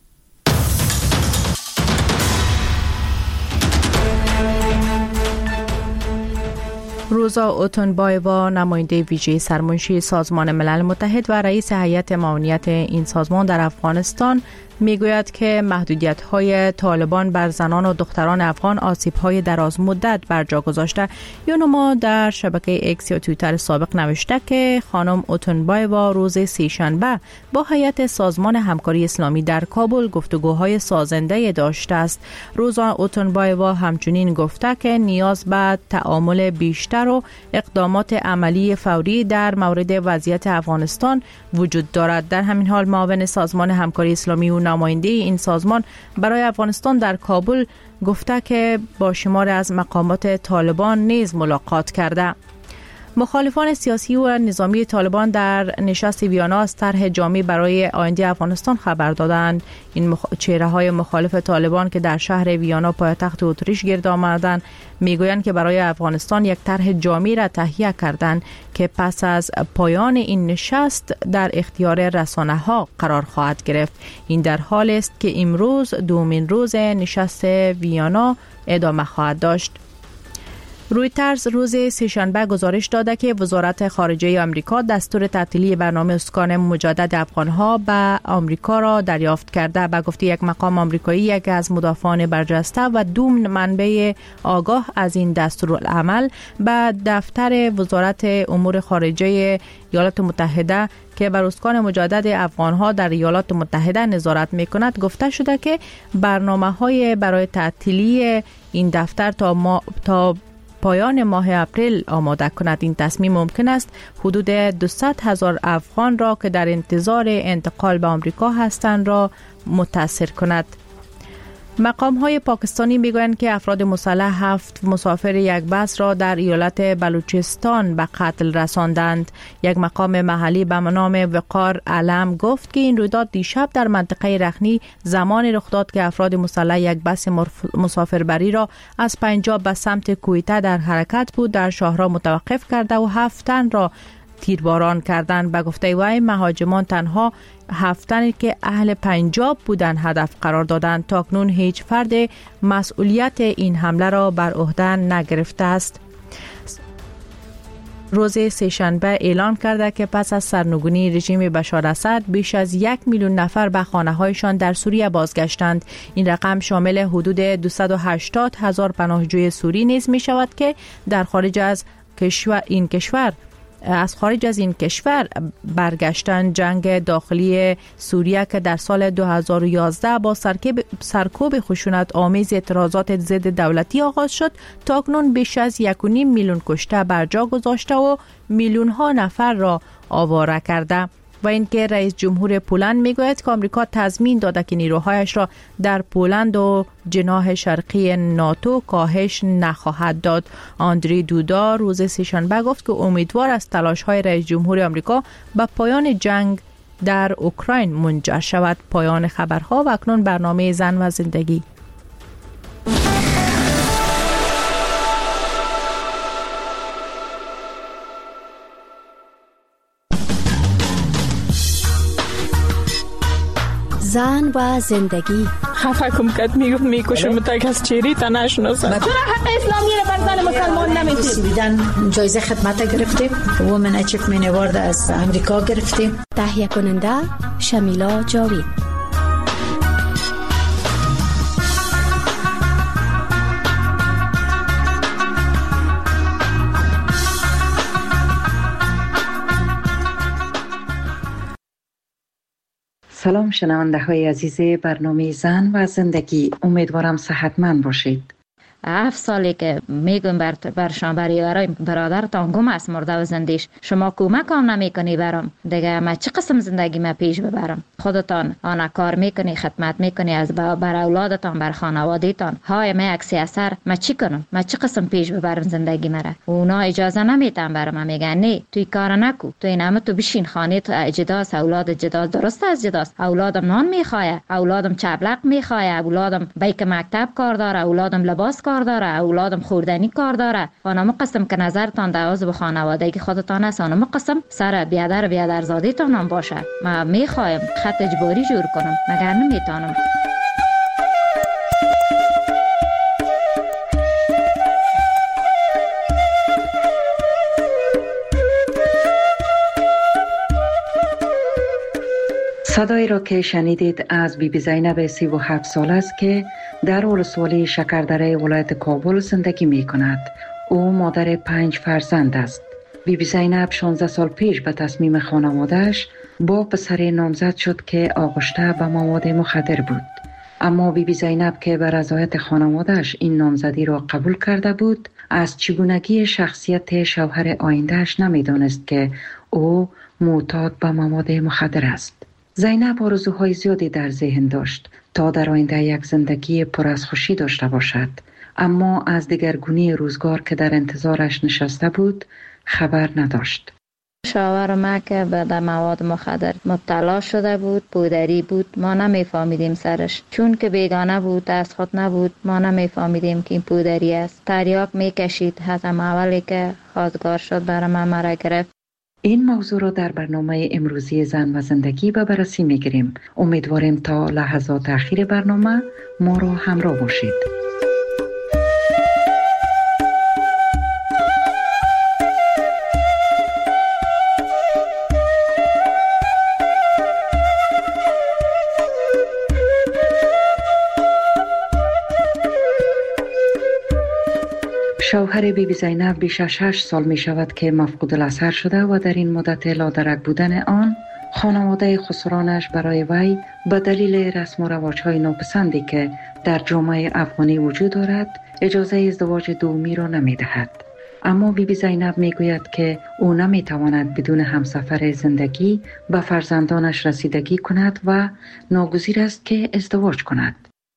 روزا اوتونبایوا، نماینده ویژه سرمنشی سازمان ملل متحد و رئیس هیئت معاونیت این سازمان در افغانستان، میگوید که محدودیت‌های طالبان بر زنان و دختران افغان آسیب‌های دراز مدت بر جا گذاشته. یونما در شبکه اکس یا توییتر سابق نوشته که خانم اوتونبایوا روز سه‌شنبه با هیئت سازمان همکاری اسلامی در کابل گفتگوهای سازنده داشته است. روزا اوتونبایوا همچنین گفته که نیاز به تعامل بیشتر و اقدامات عملی فوری در مورد وضعیت افغانستان وجود دارد. در همین حال معاون سازمان همکاری اسلامی و نماینده این سازمان برای افغانستان در کابل گفته که با شمار از مقامات طالبان نیز ملاقات کرده. مخالفان سیاسی و نظامی طالبان در نشست ویانا از طرح جامع برای آینده افغانستان خبر دادند. این مخ... چهره‌های مخالف طالبان که در شهر ویانا پایتخت اتریش گرد آمدند میگویند که برای افغانستان یک طرح جامع را تهیه کردند که پس از پایان این نشست در اختیار رسانه‌ها قرار خواهد گرفت. این در حال است که امروز دومین روز نشست ویانا ادامه خواهد داشت. رویترز روز سه‌شنبه گزارش داده که وزارت خارجه آمریکا دستور تعطیلی برنامه اسکان مجدد افغانها به آمریکا را دریافت کرده. به گفته یک مقام آمریکایی، یک از مدافعان برجسته و دوم منبع آگاه از این دستورالعمل به دفتر وزارت امور خارجه ایالات متحده که بر اسکان مجدد افغانها در ایالات متحده نظارت می‌کند گفته شده که برنامه‌های برای تعطیلی این دفتر تا ما تا پایان ماه اپریل آماده کند. این تصمیم ممکن است حدود دویست هزار افغان را که در انتظار انتقال به آمریکا هستند را متاثر کند. مقام های پاکستانی میگویند که افراد مسلح هفت مسافر یک بس را در ایالت بلوچستان به قتل رساندند. یک مقام محلی به نام وقار علم گفت که این رویداد دیشب در منطقه رخنی زمانی رخ داد که افراد مسلح یک بس مسافربری را از پنجاب به سمت کویته در حرکت بود در شاهراه متوقف کرده و هفت تن را تیرباران کردند. به گفته وی مهاجمان تنها هفت تنی که اهل پنجاب بودند هدف قرار دادند. تاکنون هیچ فرد مسئولیت این حمله را بر عهده نگرفته است. روز سه‌شنبه اعلان کرده که پس از سرنگونی رژیم بشار اسد بیش از یک میلیون نفر به خانه‌هایشان در سوریه بازگشتند. این رقم شامل حدود دویست و هشتاد هزار پناهجوی سوری نیز می شود که در خارج از کشور این کشور از خارج از این کشور برگشتن. جنگ داخلی سوریه که در سال دو هزار و یازده با سرکوب خشونت آمیز اعتراضات ضد دولتی آغاز شد، تاکنون بیش از یک و نیم میلیون کشته بر جا گذاشته و میلیون ها نفر را آواره کرده. و اینکه رئیس جمهور پولند میگوید که آمریکا تضمین داده که نیروهایش را در پولند و جناح شرقی ناتو کاهش نخواهد داد. آندری دودا روز سه‌شنبه گفت که امیدوار است تلاش‌های رئیس جمهور آمریکا به پایان جنگ در اوکراین منجر شود. پایان خبرها و اکنون برنامه زن و زندگی. زن و زندگی. خفه کم کت میگفت میکشم تا کس چیری تا نشناسم. چرا حق اسلامی رو بر زن مسلمان نمیدید؟ بیدن جایزه خدمت گرفتیم، وومن اچیومنت اوارد از امریکا گرفتیم. تهیه کننده شمیلا جاوید. سلام شنونده های عزیز برنامه زن و زندگی، امیدوارم صحتمند باشید. هفت سالی که میگم بر برشان برای برادرتان گم است مرده و زندیش، شما کمک هم نمیکنی برام، دیگه ما چه قسم زندگی ما پیش ببرم؟ خودتان آن کار میکنی، خدمت میکنی از بر اولادتان، بر خانوادهتان، های ما یک اثر ما چی کنم؟ ما چه قسم پیش ببرم زندگی مرا؟ اونا اجازه نمیتن برام، میگن نه توی کار نکو، تو اینم تو بشین خانه تو اجداس، اولاد جداس، درست از جداس، اولادم نان میخواه، اولادم چبلق میخواه، اولادم بیک مکتب کار داره، اولادم لباس کار داره، اولادم خوردنی کار داره. آنم قسم که نظرتان در عضو خانوادگی خودتان است، آنم قسم سر بیادر بیادر زادیتان هم باشه. ما میخوایم خط اجباری جور کنم، مگر نمیتونم. صدایی را که شنیدید از بی بی زینب سی و هفت سال است که در ولسوالی شکردره ولایت کابل زندگی می کند. او مادر پنج فرزند است. بی بی زینب شانزده سال پیش به تصمیم خانواده‌اش با پسر نامزد شد که آغشته به مواد مخدر بود. اما بی بی زینب که به رضایت خانواده‌اش این نامزدی را قبول کرده بود، از چگونگی شخصیت شوهر آینده‌اش نمی‌دانست که او معتاد به مواد مخدر است. زینب آرزوهای زیادی در ذهن داشت تا در آینده یک زندگی پر از خوشی داشته باشد، اما از دگرگونی روزگار که در انتظارش نشسته بود خبر نداشت. شوهر ما که به مواد مخدر مبتلا شده بود، پودری بود، ما نمیفهمیدیم سرش، چون که بیگانه بود، از خود نبود، ما نمیفهمیدیم که این پودری است. تریاک میکشید، حتی اولی که خواستگار شد برای ما مرا گرفت. این موضوع را در برنامه امروزی زن و زندگی به بررسی میگیریم. امیدواریم تا لحظات اخیر برنامه ما را همراه باشید. شوهر بی بی زینب بیش از شش سال می شود که مفقود الاثر شده و در این مدت لادرک بودن آن خانواده خسرانش برای وی به دلیل رسم و رواج‌های ناپسندی که در جامعه افغانی وجود دارد اجازه ازدواج دومی را نمی دهد. اما بی بی زینب می گوید که او نمی تواند بدون همسفر زندگی به فرزندانش رسیدگی کند و ناگزیر است که ازدواج کند.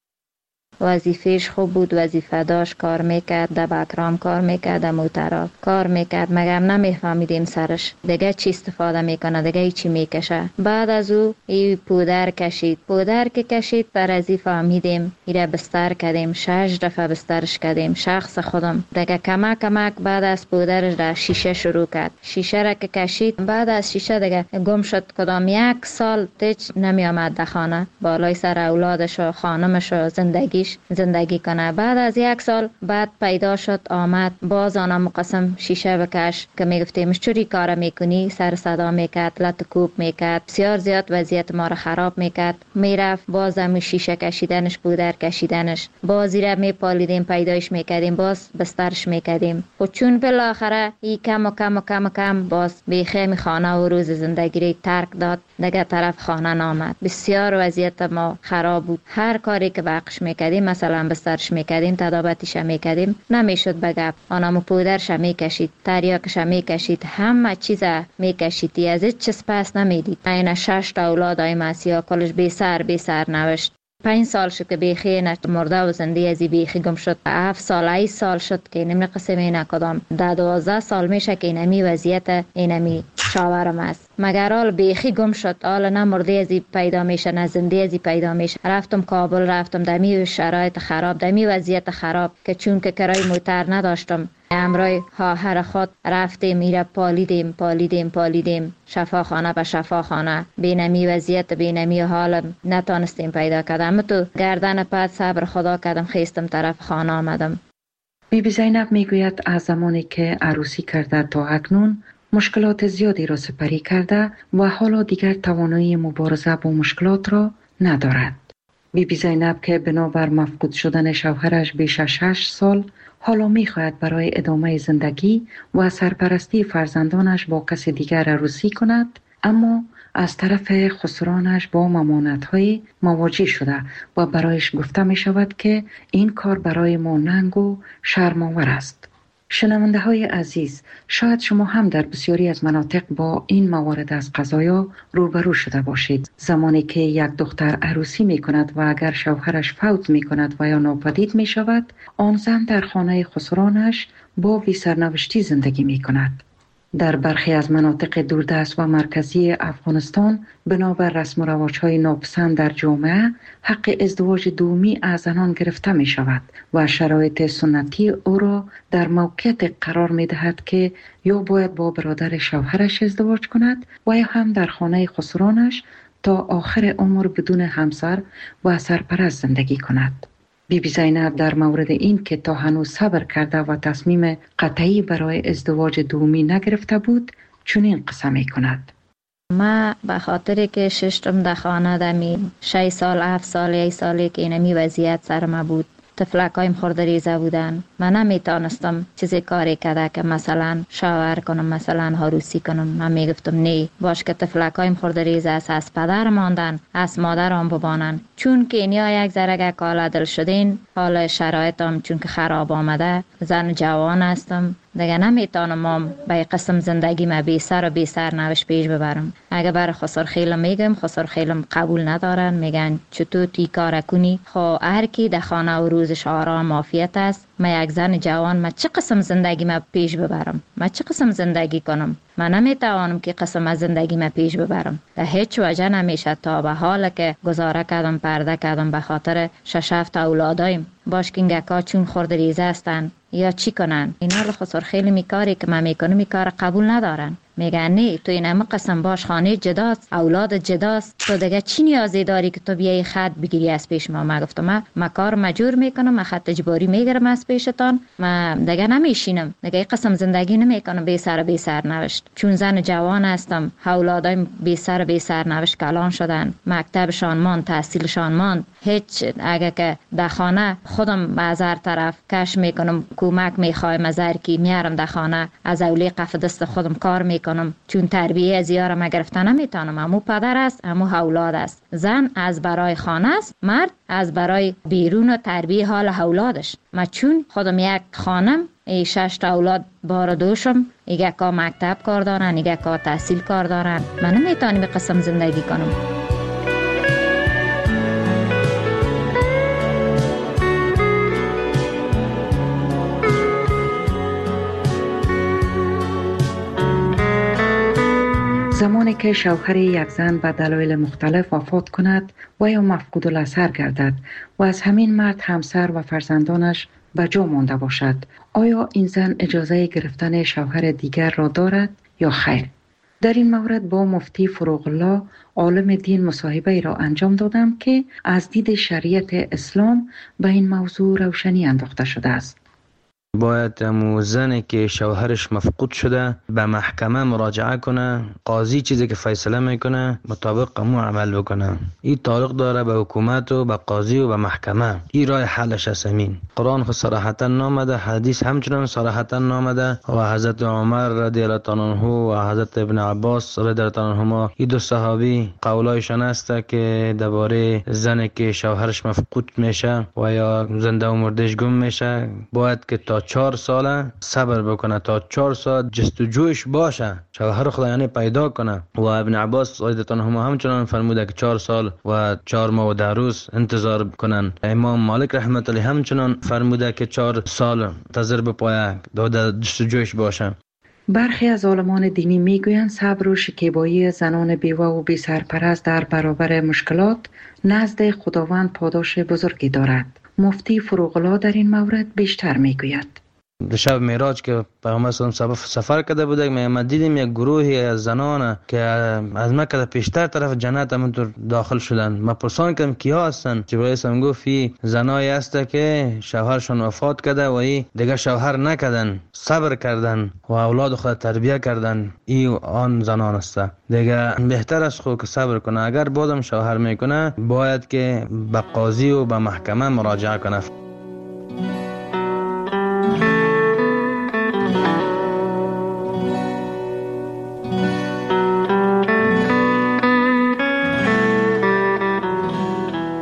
وظیفهش خوب بود، وظیفه داشت، کار میکرد، در بکرام کار میکرد، در موترا کار میکرد، مگر نمیفهمیدیم سرش دیگه چی استفاده میکنه، دیگه چی میکشه. بعد از او ای پودر کشید، پودر که کشید بر ازی فهمیدیم، ایره بستر کردیم، شش دفعه بسترش کردیم، شخص خودم دیگه کمک کمک. بعد از پودرش در شیشه شروع کرد، شیشه را که کشید، بعد از شیشه دیگه گم شد. کدام یک سال تیچ نمی آمد در خانه، بالای سر اولادش و خانمش و زندگیش زندگی کنه. بعد از یک سال بعد پیدا شد، آمد، باز آنم قسم شیشه بکش که میگفتیم چوری کار میکنی، سر صدا میکرد، لط کوب میکرد، بسیار زیاد وضعیت ما را خراب میکرد. میرفت باز هم شیشه کشیدنش، پودر کشیدنش، بازی را میپالیدیم، پیدایش میکردیم، باز بسترش میکردیم. و چون بالاخره ای کم و کم و کم و کم باز بیخیم خانه و روز زندگی را ترک داد، دیگه طرف خانه نامد. بسیار وضعیت ما خراب بود. هر کاری که وقش میکردیم، مثلا بسترش میکردیم، تدابتش میکردیم، نمیشد بگب. آنمو پودرش میکشید، تریاکش میکشید، همه چیز میکشید، از هیچ چیز پس نمیدید. این شش تا اولاد های مسیحا کلش بی سر بی سر نوشت. پنج سال شد که بیخی مرده و زنده ازی بیخی گم شد. هفت سال ای سال شد که نمی قسمی نکدام. در دوازده سال میشه که اینمی وضعیت اینمی شاورم است. مگر آل بیخی گم شد، آل نه مرده ازی پیدا میشه نه زنده ازی پیدا میشه. رفتم کابل، رفتم دمی شرایط خراب، دمی وضعیت خراب که چون که کرای موتر نداشتم، امرای خواهر خود رفتیم، میره پالیدیم پالیدیم پالیدیم شفاخانه به شفاخانه. بینمی وضعیت، بینمی حالم نتانستیم پیدا کردم. تو گردن پد صبر خدا کردم، خیستم طرف خانه آمدم. بی بی زینب میگوید از زمانی که عروسی کرده تا اکنون مشکلات زیادی را سپری کرده و حالا دیگر توانایی مبارزه با مشکلات را ندارد. بی بی زینب که بنابر مفقود شدن شوهرش بیش از شش سال حالا میخواهد برای ادامه زندگی و سرپرستی فرزندانش با کسی دیگر عروسی کند، اما از طرف خسرانش با ممانعت‌های مواجه شده و برایش گفته می شود که این کار برای ما ننگ و شرم‌آور است. شنونده های عزیز، شاید شما هم در بسیاری از مناطق با این موارد از قضایا روبرو شده باشید. زمانی که یک دختر عروسی می کند و اگر شوهرش فوت می کند و یا ناپدید می شود، آن زن در خانه خسرانش با وی سرنوشتی زندگی می کند. در برخی از مناطق دوردست و مرکزی افغانستان بنابر رسم و رواج‌های ناپسند در جامعه حق ازدواج دومی از زنان گرفته می شود و شرایط سنتی او را در موقعیت قرار می دهد که یا باید با برادر شوهرش ازدواج کند و یا هم در خانه خسرانش تا آخر عمر بدون همسر و سرپرست زندگی کند. بی بی زینب در مورد این که تا هنوز صبر کرده و تصمیم قطعی برای ازدواج دومی نگرفته بود چنین قصه می کند. ما به خاطر که ششتم در خانه دمی شش سال هفت سال یک سالی که اینمی وضعیت سر ما بود، تفلکایم خورده ریزه بودن، من نمیتونستم چیزی کاری کرده که مثلا شاور کنم، مثلا عروسی کنم. من میگفتم نه، باش که تفلکایم خورده ریزه است، از پدر ماندن، از مادرم ببانن، چون که اینیا یک ذره کالا دل شدین، حال شرایطم چون که خراب آمده، زن جوان هستم، دیگه نمیتونم به قسم زندگی ما بی سر و بی سر نوش پیش ببرم. اگه بر خسر خیلم میگم، خسر خیلم قبول ندارن، میگن چطور تی کار کنی؟ خو هر کی در خانه و روزش آرام عافیت است. من یک زن جوان، من چه قسم زندگی ما پیش ببرم؟ من چه قسم زندگی کنم؟ من نمیتوانم که قسم از زندگی ما پیش ببرم. در هیچ وجه نمیشه. تا به حال که گزاره کردم، پرده کردم به خاطر شش هفت اولادایم، باش که اینگکا چون خورده ریزه هستن یا چی کنن، اینا لخصر خیلی میکاری که من میکنم میکار قبول ندارن. میگن نه، تو این همه قسم باش، خانه جداست، اولاد جداست، تو دیگه چی نیازی داری که تو بیای خط بگیری از پیش ما؟ ما گفتم من ما کار مجبور میکنم، من خط اجباری میگیرم از پیشتان، من دیگه نمیشینم، دیگه قسم زندگی نمیکنم بی سر بی سر نوشت. چون زن جوان هستم، اولادایم بی سر بی سر نوشت کلان شدن، مکتبشان مان، تحصیلشان مان، هیچ. اگه که در خانه خودم از هر طرف کش میکنم، کمک میخوایم از هر کی، میارم در خانه از اولی قف دست خودم کار میکنم، چون تربیه از یارم گرفتن نمیتونم. امو پدر است، امو اولاد است. زن از برای خانه است، مرد از برای بیرون و تربیه حال اولادش. ما چون خودم یک خانم، ای شش تا اولاد بار دوشم، ایگه که مکتب کار دارن، ایگه که تحصیل کار دارن، من نمیتونم به قسم زندگی کنم. زمانی که شوهر یک زن به دلایل مختلف وفات کند و یا مفقود الاثر گردد و از همین مرد همسر و فرزندانش به جا مانده باشد، آیا این زن اجازه گرفتن شوهر دیگر را دارد یا خیر؟ در این مورد با مفتی فروغ الله عالم دین مصاحبه ای را انجام دادم که از دید شریعت اسلام به این موضوع روشنی انداخته شده است. باید امو زنی که شوهرش مفقود شده به محکمه مراجعه کنه، قاضی چیزی که فیصله میکنه مطابق امو عمل بکنه. این تعلق داره به حکومت و به قاضی و به محکمه. این راه حلش است. امین قرآن خود صراحتا نامده، حدیث همچنان صراحتا نامده و حضرت عمر رضی الله عنه و حضرت ابن عباس رضی الله عنهما این دو صحابی قولایشان است که درباره زنی که شوهرش مفقود میشه و یا زنده و مردهش گم میشه باید که تا چهار ساله صبر بکنه، تا چهار سال جستجویش باشه، شوهر خدا یعنی پیدا کنه. و ابن عباس رضی الله عنهما همچنان فرموده که چهار سال و چهار ماه و ده روز انتظار کنن. امام مالک رحمت الله همچنان فرموده که چهار سال منتظر بپاید داد جستجویش باشه. برخی از عالمان دینی میگویند صبر و شکیبایی زنان بیوه و بی سرپرست در برابر مشکلات نزد خداوند پاداش بزرگی دارد. مفتی فروغ الله در این مورد بیشتر میگوید. شب معراج که پیامبر صلی الله علیه و سفر کرده بودیم، ما دیدیم یک گروهی از زنان که از مکه پیشتر طرف جنت همونطور داخل شدن. ما پرسان کردم کیا هستن؟ جبرئیل هم گفت این زنایی است که شوهرشون وفات کرده و این دیگه شوهر نکردن، صبر کردن و اولاد خود تربیت کردن. این آن زنان است. دیگه بهتر است خود که صبر کنه. اگر بعدم شوهر میکنه باید که به قاضی و به محکمه مراجعه کنه.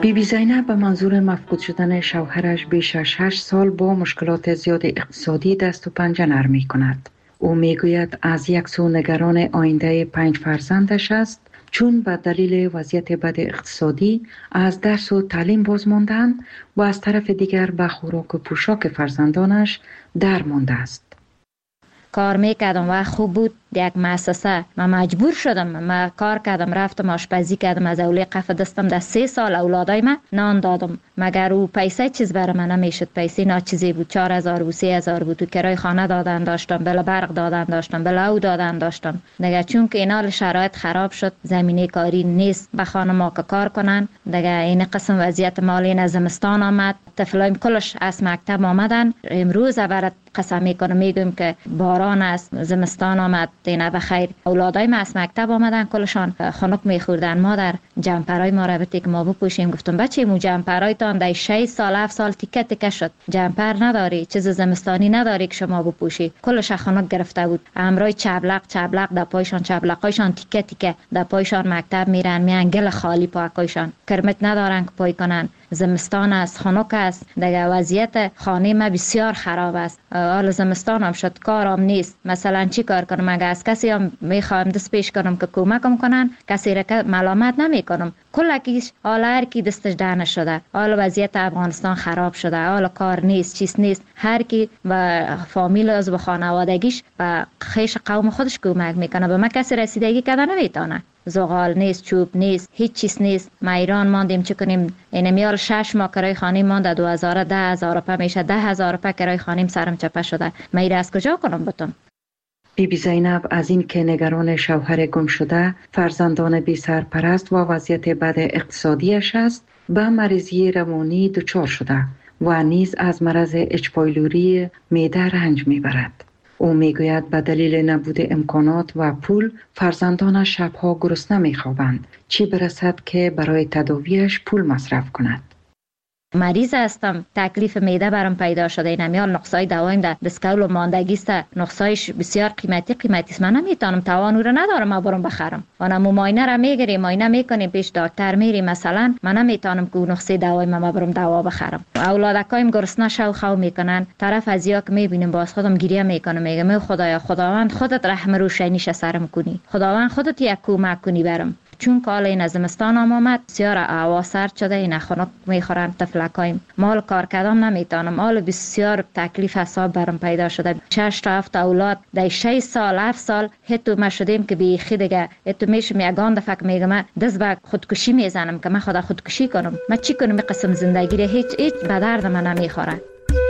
بی بی زینب به منظور مفقود شدن شوهرش بیش از شش سال با مشکلات زیاد اقتصادی دست و پنجه نرم می کند. او می گوید از یک سو نگران آینده پنج فرزندش است، چون به دلیل وضعیت بد اقتصادی از درس و تعلیم باز ماندن و از طرف دیگر به خوراک و پوشاک فرزندانش در مانده است. کار میکردم و خوب بود یک مؤسسه. من مجبور شدم، من کار کردم، رفتم آشپزی کردم، از اولی قفه دستم در سه سال اولادای من نان دادم، مگر او پیسه چیز برای من نمیشد. پیسه نا چیزی بود، چهار هزار بود، سه هزار بود، تو کرای خانه دادن داشتم، بلا برق دادن داشتم، بلا او دادن داشتم دیگه. چون که اینا شرایط خراب شد، زمینه کاری نیست به خانم که کار کنن دیگه. این قسم وضعیت مالی نزمستان آمد، طفلایم کلش از مکتب آمدن. امروز برات قسم میکنم میگم که باران است، زمستان آمد، دینا بخیر. اولادای ما از مکتب آمدن، کلشان خنک میخوردن. مادر جمپرای ما را بتی که ما بپوشیم. گفتم بچه مو جمپرای تان در شش سال هفت سال تیکه تیکه شد، جمپر نداری، چیز زمستانی نداری که شما بپوشی. کلش خنک گرفته بود. امرای چبلق چبلق در پایشان، چبلقایشان تیکه تیکه در پایشان مکتب میرن، میان گل خالی پاکایشان، کرمت ندارن که پای کنن. زمستان است، خنک است دیگه. وضعیت خانه ما بسیار خراب است. حال زمستان هم شد، کارم نیست. مثلا چی کار کنم؟ اگه از کسی هم میخوام دست پیش کنم که کمکم کنن، کسی را که ملامت نمی کنم. کلکیش حال هر کی دستش دهنه شده. حال وضعیت افغانستان خراب شده، حال کار نیست، چیز نیست. هر کی و فامیل از و خانوادگیش و خیش قوم خودش کمک میکنه. به ما کسی رسیدگی کرده نمیتونه. زغال نیست، چوب نیست، هیچ چیز نیست. ما ایران ماندیم، چه کنیم؟ این میال شش ماه کرای خانه مانده، دو هزار ده هزار روپه میشه، ده هزار روپه کرای خانیم سرم چپه شده. ما ایره از کجا کنم بتون؟ بی بی زینب از این که نگران شوهر گم شده، فرزندان بی سرپرست و وضعیت بد اقتصادیش است، به مریضی روانی دچار شده و نیز از مرض اچ پایلوری معده رنج میبرد. او میگوید به دلیل نبود امکانات و پول فرزندانش شبها گرسنه میخوابند، چی برسد که برای تداویش پول مصرف کند. مریض هستم، تکلیف معده برام پیدا شده. نمیال نقصای دوایم در دسکول و ماندگی است، نقصایش بسیار قیمتی قیمتی است. من نمیتونم، توان او را ندارم ما برام بخرم. انا معاینه را میگیریم، معاینه میکنیم، پیش دکتر میریم. مثلا من نمیتونم که نقصه دوایم ما برام دوا بخرم. اولادکایم گرسنه شو خو میکنن، طرف از یا که میبینیم باز خودم گریه میکنم، میگم خدایا خداوند خودت رحم روشنیش سرم کنی، خداوند خودت یک کمک کنی برام. چون که حال این زمستان هم آمد، بسیار هوا سرد شده، این خنک میخورن طفلکایم. مال کار کردم نمیتونم، حال بسیار تکلیف حساب برام پیدا شده. شش تا هفت اولاد در شش سال هفت سال هتو ما شدیم که بیخی دیگه هتو میشم یگان دفعه که میگم دست به خودکشی میزنم که من خدا خودکشی کنم. من چی کنم؟ قسم زندگی هیچ هیچ به درد من نمیخوره.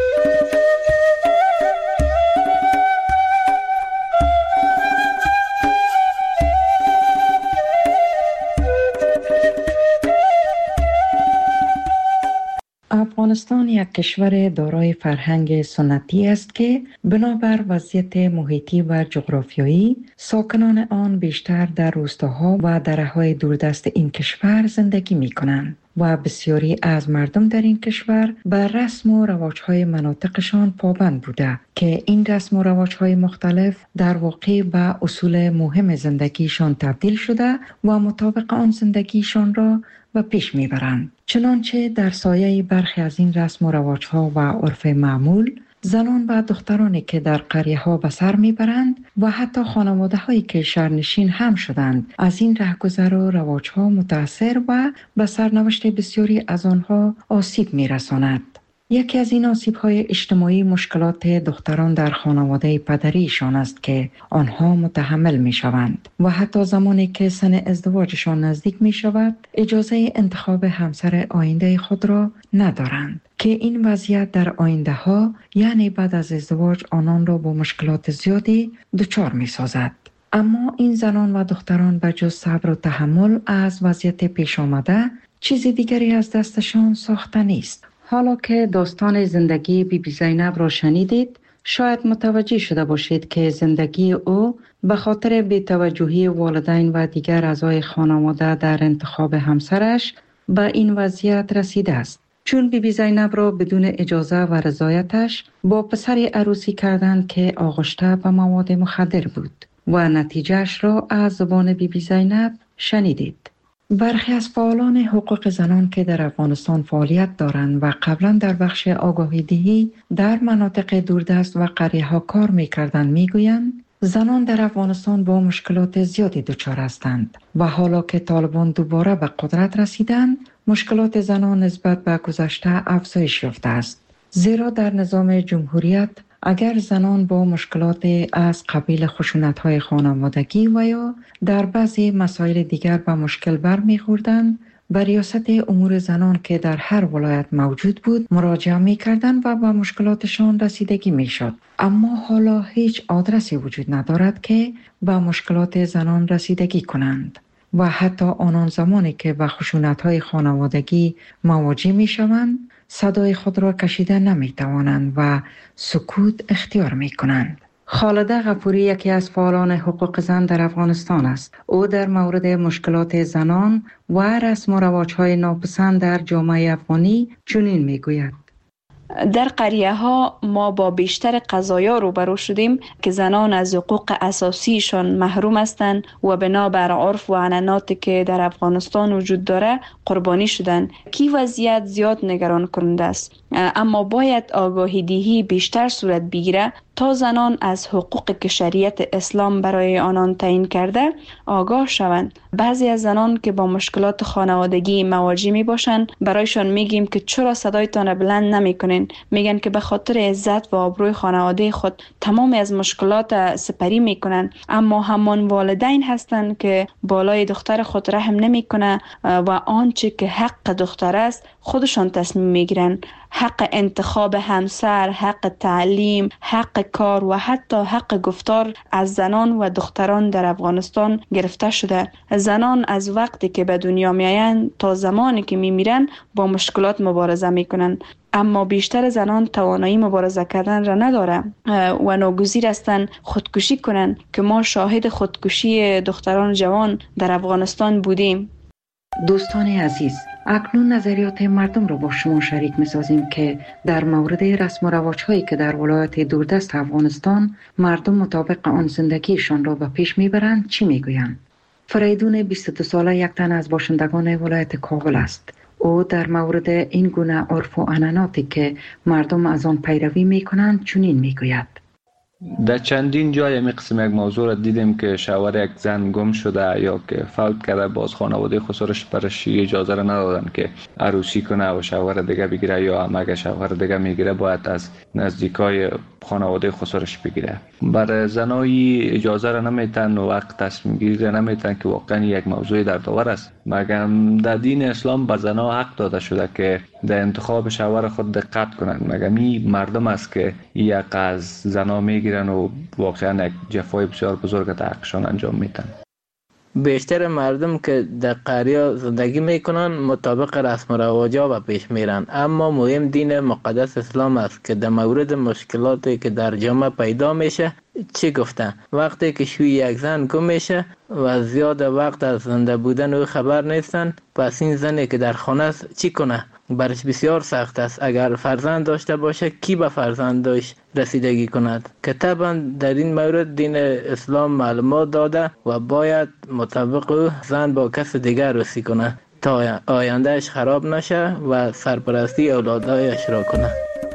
افغانستان یک کشور دارای فرهنگ سنتی است که بنابر وضعیت محیطی و جغرافیایی ساکنان آن بیشتر در روستاها و دره‌های دوردست این کشور زندگی می کنند و بسیاری از مردم در این کشور بر رسم و رواج‌های مناطقشان پابند بوده که این رسم و رواج‌های مختلف در واقع به اصول مهم زندگیشان تبدیل شده و مطابق آن زندگیشان را و پیش میبرند. چنانچه در سایه برخی از این رسم و رواج‌ها و عرف معمول، زنان و دخترانی که در قریه‌ها به سر میبرند و حتی خانواده‌هایی که شهرنشین هم شدند از این رهگذر و رواج‌ها متأثر و به سرنوشت بسیاری از آنها آسیب میرساند. یکی از این آسیب‌های اجتماعی مشکلات دختران در خانواده پدریشان است که آنها متحمل می‌شوند و حتی زمانی که سن ازدواجشان نزدیک می‌شود اجازه انتخاب همسر آینده خود را ندارند که این وضعیت در آینده‌ها یعنی بعد از ازدواج آنان را با مشکلات زیادی دچار می‌سازد. اما این زنان و دختران به جز صبر و تحمل از وضعیت پیش آمده چیز دیگری از دستشان ساخته نیست. حالا که داستان زندگی بی بی زینب را شنیدید، شاید متوجه شده باشید که زندگی او به خاطر بی‌توجهی والدین و دیگر اعضای خانواده در انتخاب همسرش به این وضعیت رسیده است. چون بی بی زینب را بدون اجازه و رضایتش با پسری عروسی کردند که آغشته به مواد مخدر بود و نتیجهش را از زبان بی بی زینب شنیدید. برخی از فعالان حقوق زنان که در افغانستان فعالیت دارند و قبلا در بخش آگاهی دهی در مناطق دوردست و قریه ها کار می کردند می گویند زنان در افغانستان با مشکلات زیادی دچار هستند و حالا که طالبان دوباره به قدرت رسیدند مشکلات زنان نسبت به گذشته افزایش یافته است. زیرا در نظام جمهوریت اگر زنان با مشکلات از قبیل خشونت‌های خانوادگی و یا در بعضی مسائل دیگر به مشکل برمی‌خوردند، به ریاست امور زنان که در هر ولایت موجود بود مراجعه می‌کردند و به مشکلاتشان رسیدگی می‌شد. اما حالا هیچ آدرسی وجود ندارد که به مشکلات زنان رسیدگی کنند و حتی آنان زمانی که به خشونت‌های خانوادگی مواجه می‌شوند صدای خود را کشیده نمی‌توانند و سکوت اختیار می‌کنند. خالده غفوری یکی از فعالان حقوق زن در افغانستان است. او در مورد مشکلات زنان و رسم و رواج‌های ناپسند در جامعه افغانی چنین می‌گوید: در قریه ها ما با بیشتر قضایا روبرو شدیم که زنان از حقوق اساسیشان محروم هستند و بنابر عرف و عنعناتی که در افغانستان وجود داره قربانی شدند. کی وضعیت زیاد نگران کننده است، اما باید آگاهی دهی بیشتر صورت بگیره تا زنان از حقوق که شریعت اسلام برای آنان تعیین کرده آگاه شوند. بعضی از زنان که با مشکلات خانوادگی مواجه می باشند برایشان میگیم که چرا صدایتان بلند نمی کنین؟ میگن که به خاطر عزت و آبروی خانواده خود تمامی از مشکلات سپری میکنن، اما همان والدین هستند که بالای دختر خود رحم نمی کنه و آنچه که حق دختر است خودشان تصمیم میگیرن. حق انتخاب همسر، حق تعلیم، حق کار و حتی حق گفتار از زنان و دختران در افغانستان گرفته شده. زنان از وقتی که به دنیا میآیند تا زمانی که میمیرن با مشکلات مبارزه میکنن، اما بیشتر زنان توانایی مبارزه کردن را نداره و ناگزیر هستند خودکشی کنند که ما شاهد خودکشی دختران جوان در افغانستان بودیم. دوستان عزیز، اکنون نظریات مردم را با شما شریک می‌سازیم که در مورد رسم و رواج‌هایی که در ولایت دوردست افغانستان مردم مطابق آن زندگیشان را به پیش می‌برند چی می‌گویند. فریدون بیست و دو ساله یک تن از باشندگان ولایت کابل است. او در مورد این گونه عرف و عنعناتی که مردم از آن پیروی می‌کنند چنین می‌گوید: در چندین جای می قسم یک موضوع را دیدیم که شوهر یک زن گم شده یا که فوت کرده، باز خانواده خسرش برش اجازه را ندادن که عروسی کنه و شوهر دیگه بگیره، یا هم اگه شوهر دیگه میگیره باید از نزدیکای خانواده خسرش بگیره. بر زنایی اجازه را نمیتن و وقت تصمیم گیری را نمیتن که واقعا یک موضوع دردآور است. مگم در دین اسلام به زنها حق داده شده که در انتخاب شوهر خود دقت کنند. مگم این مردم است که یک از زنها میگیرن و واقعا یک جفای بسیار بزرگ در حقشان انجام میدن. بیشتر مردم که در قریه زندگی میکنن مطابق رسم و رواجا و پیش میرن، اما مهم دین مقدس اسلام است که در مورد مشکلاتی که در جامعه پیدا میشه چی گفتن. وقتی که شوی یک زن گم میشه و زیاد وقت از زنده بودن او خبر نیستن، پس این زنی که در خانه است چی کنه؟ برش بسیار سخت است. اگر فرزند داشته باشه کی به فرزندش رسیدگی کند؟ که طبعا در این مورد دین اسلام معلومات داده و باید مطابق او زن با کس دیگر عروسی کنه تا آیندهش خراب نشه و سرپرستی اولادایش را کنه.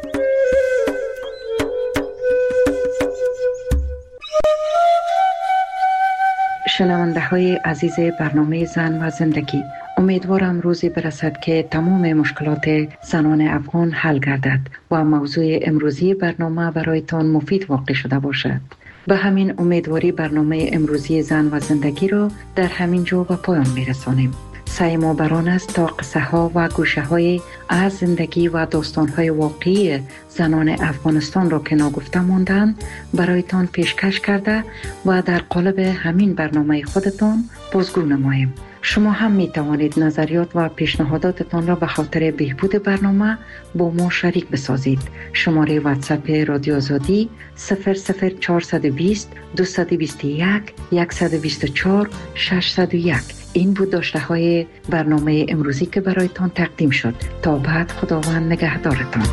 شنونده های عزیز برنامه زن و زندگی، امیدوارم روزی برسد که تمام مشکلات زنان افغان حل گردد و موضوع امروزی برنامه برایتان مفید واقع شده باشد. به همین امیدواری برنامه امروزی زن و زندگی را در همین جا به پایان میرسانیم. سعی ما بران است تا قصه ها و گوشه های از زندگی و داستان های واقعی زنان افغانستان را که ناگفته ماندن برایتان پیشکش کرده و در قالب همین برنامه خودتان بازگو نماییم. شما هم می توانید نظریات و پیشنهاداتتان را به خاطر بهبود برنامه با ما شریک بسازید. شماره واتساپ رادیو آزادی صفر صفر چهارصد و بیست دویست و بیست و یک صد و بیست و چهار ششصد و یک. این بود داشته های برنامه امروزی که برایتان تقدیم شد. تا بعد، خداوند نگهدارتان.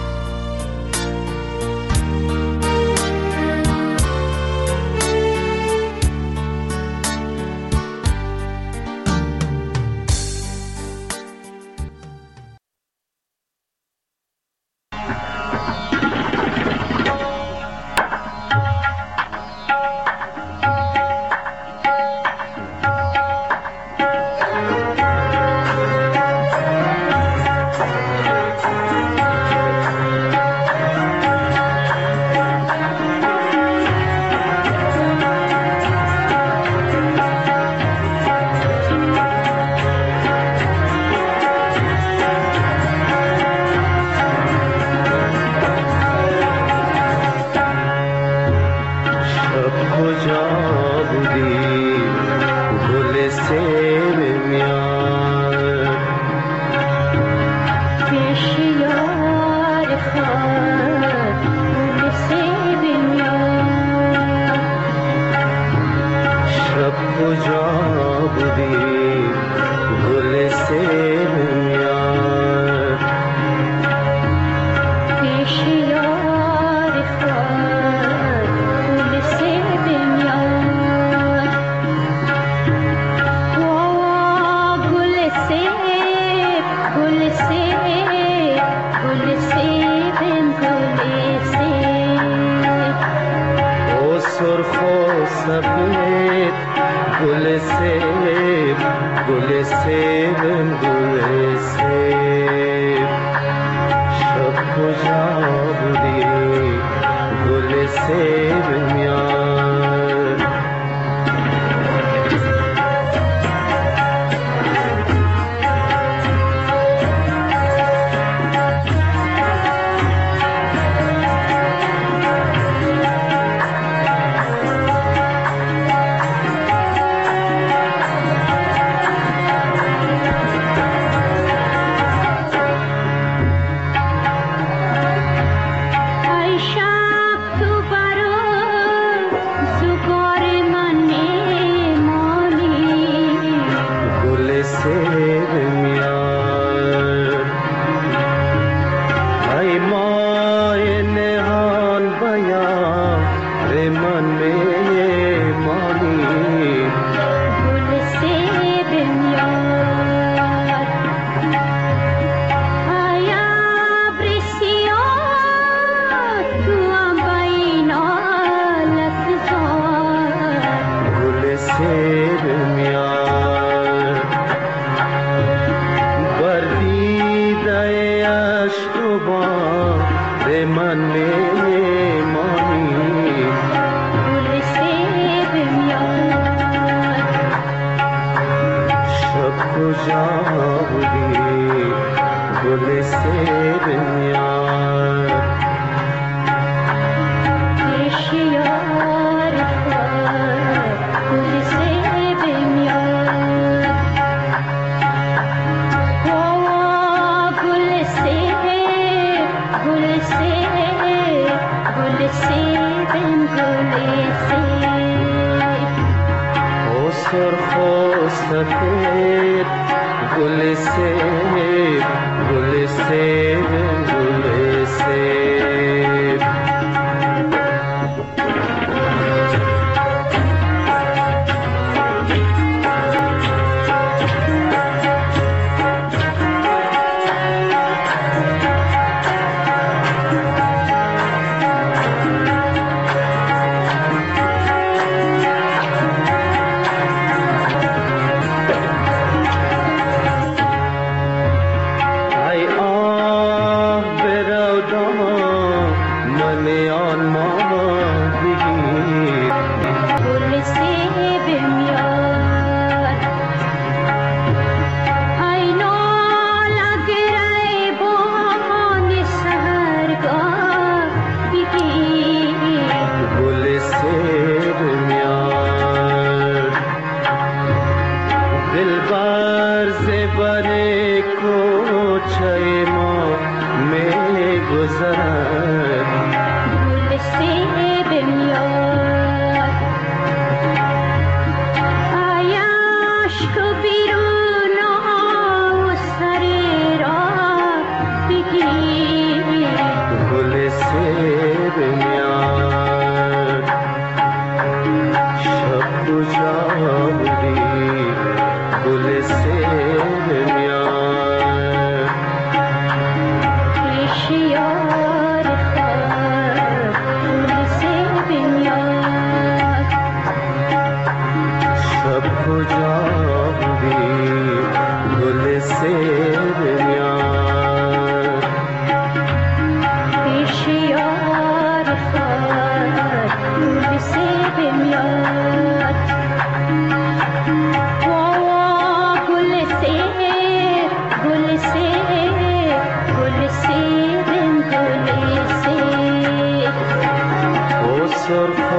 کجا بودی گل سیب میاد پیش یار خود گل سیب میاد گل سیب گل سیب گل سیب گل سیب او سرخ و سفید گل سیب گل سیب گل سیب شب کجا بودی گل سیب میاد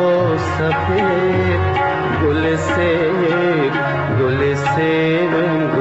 سفید گل سیب گل سیب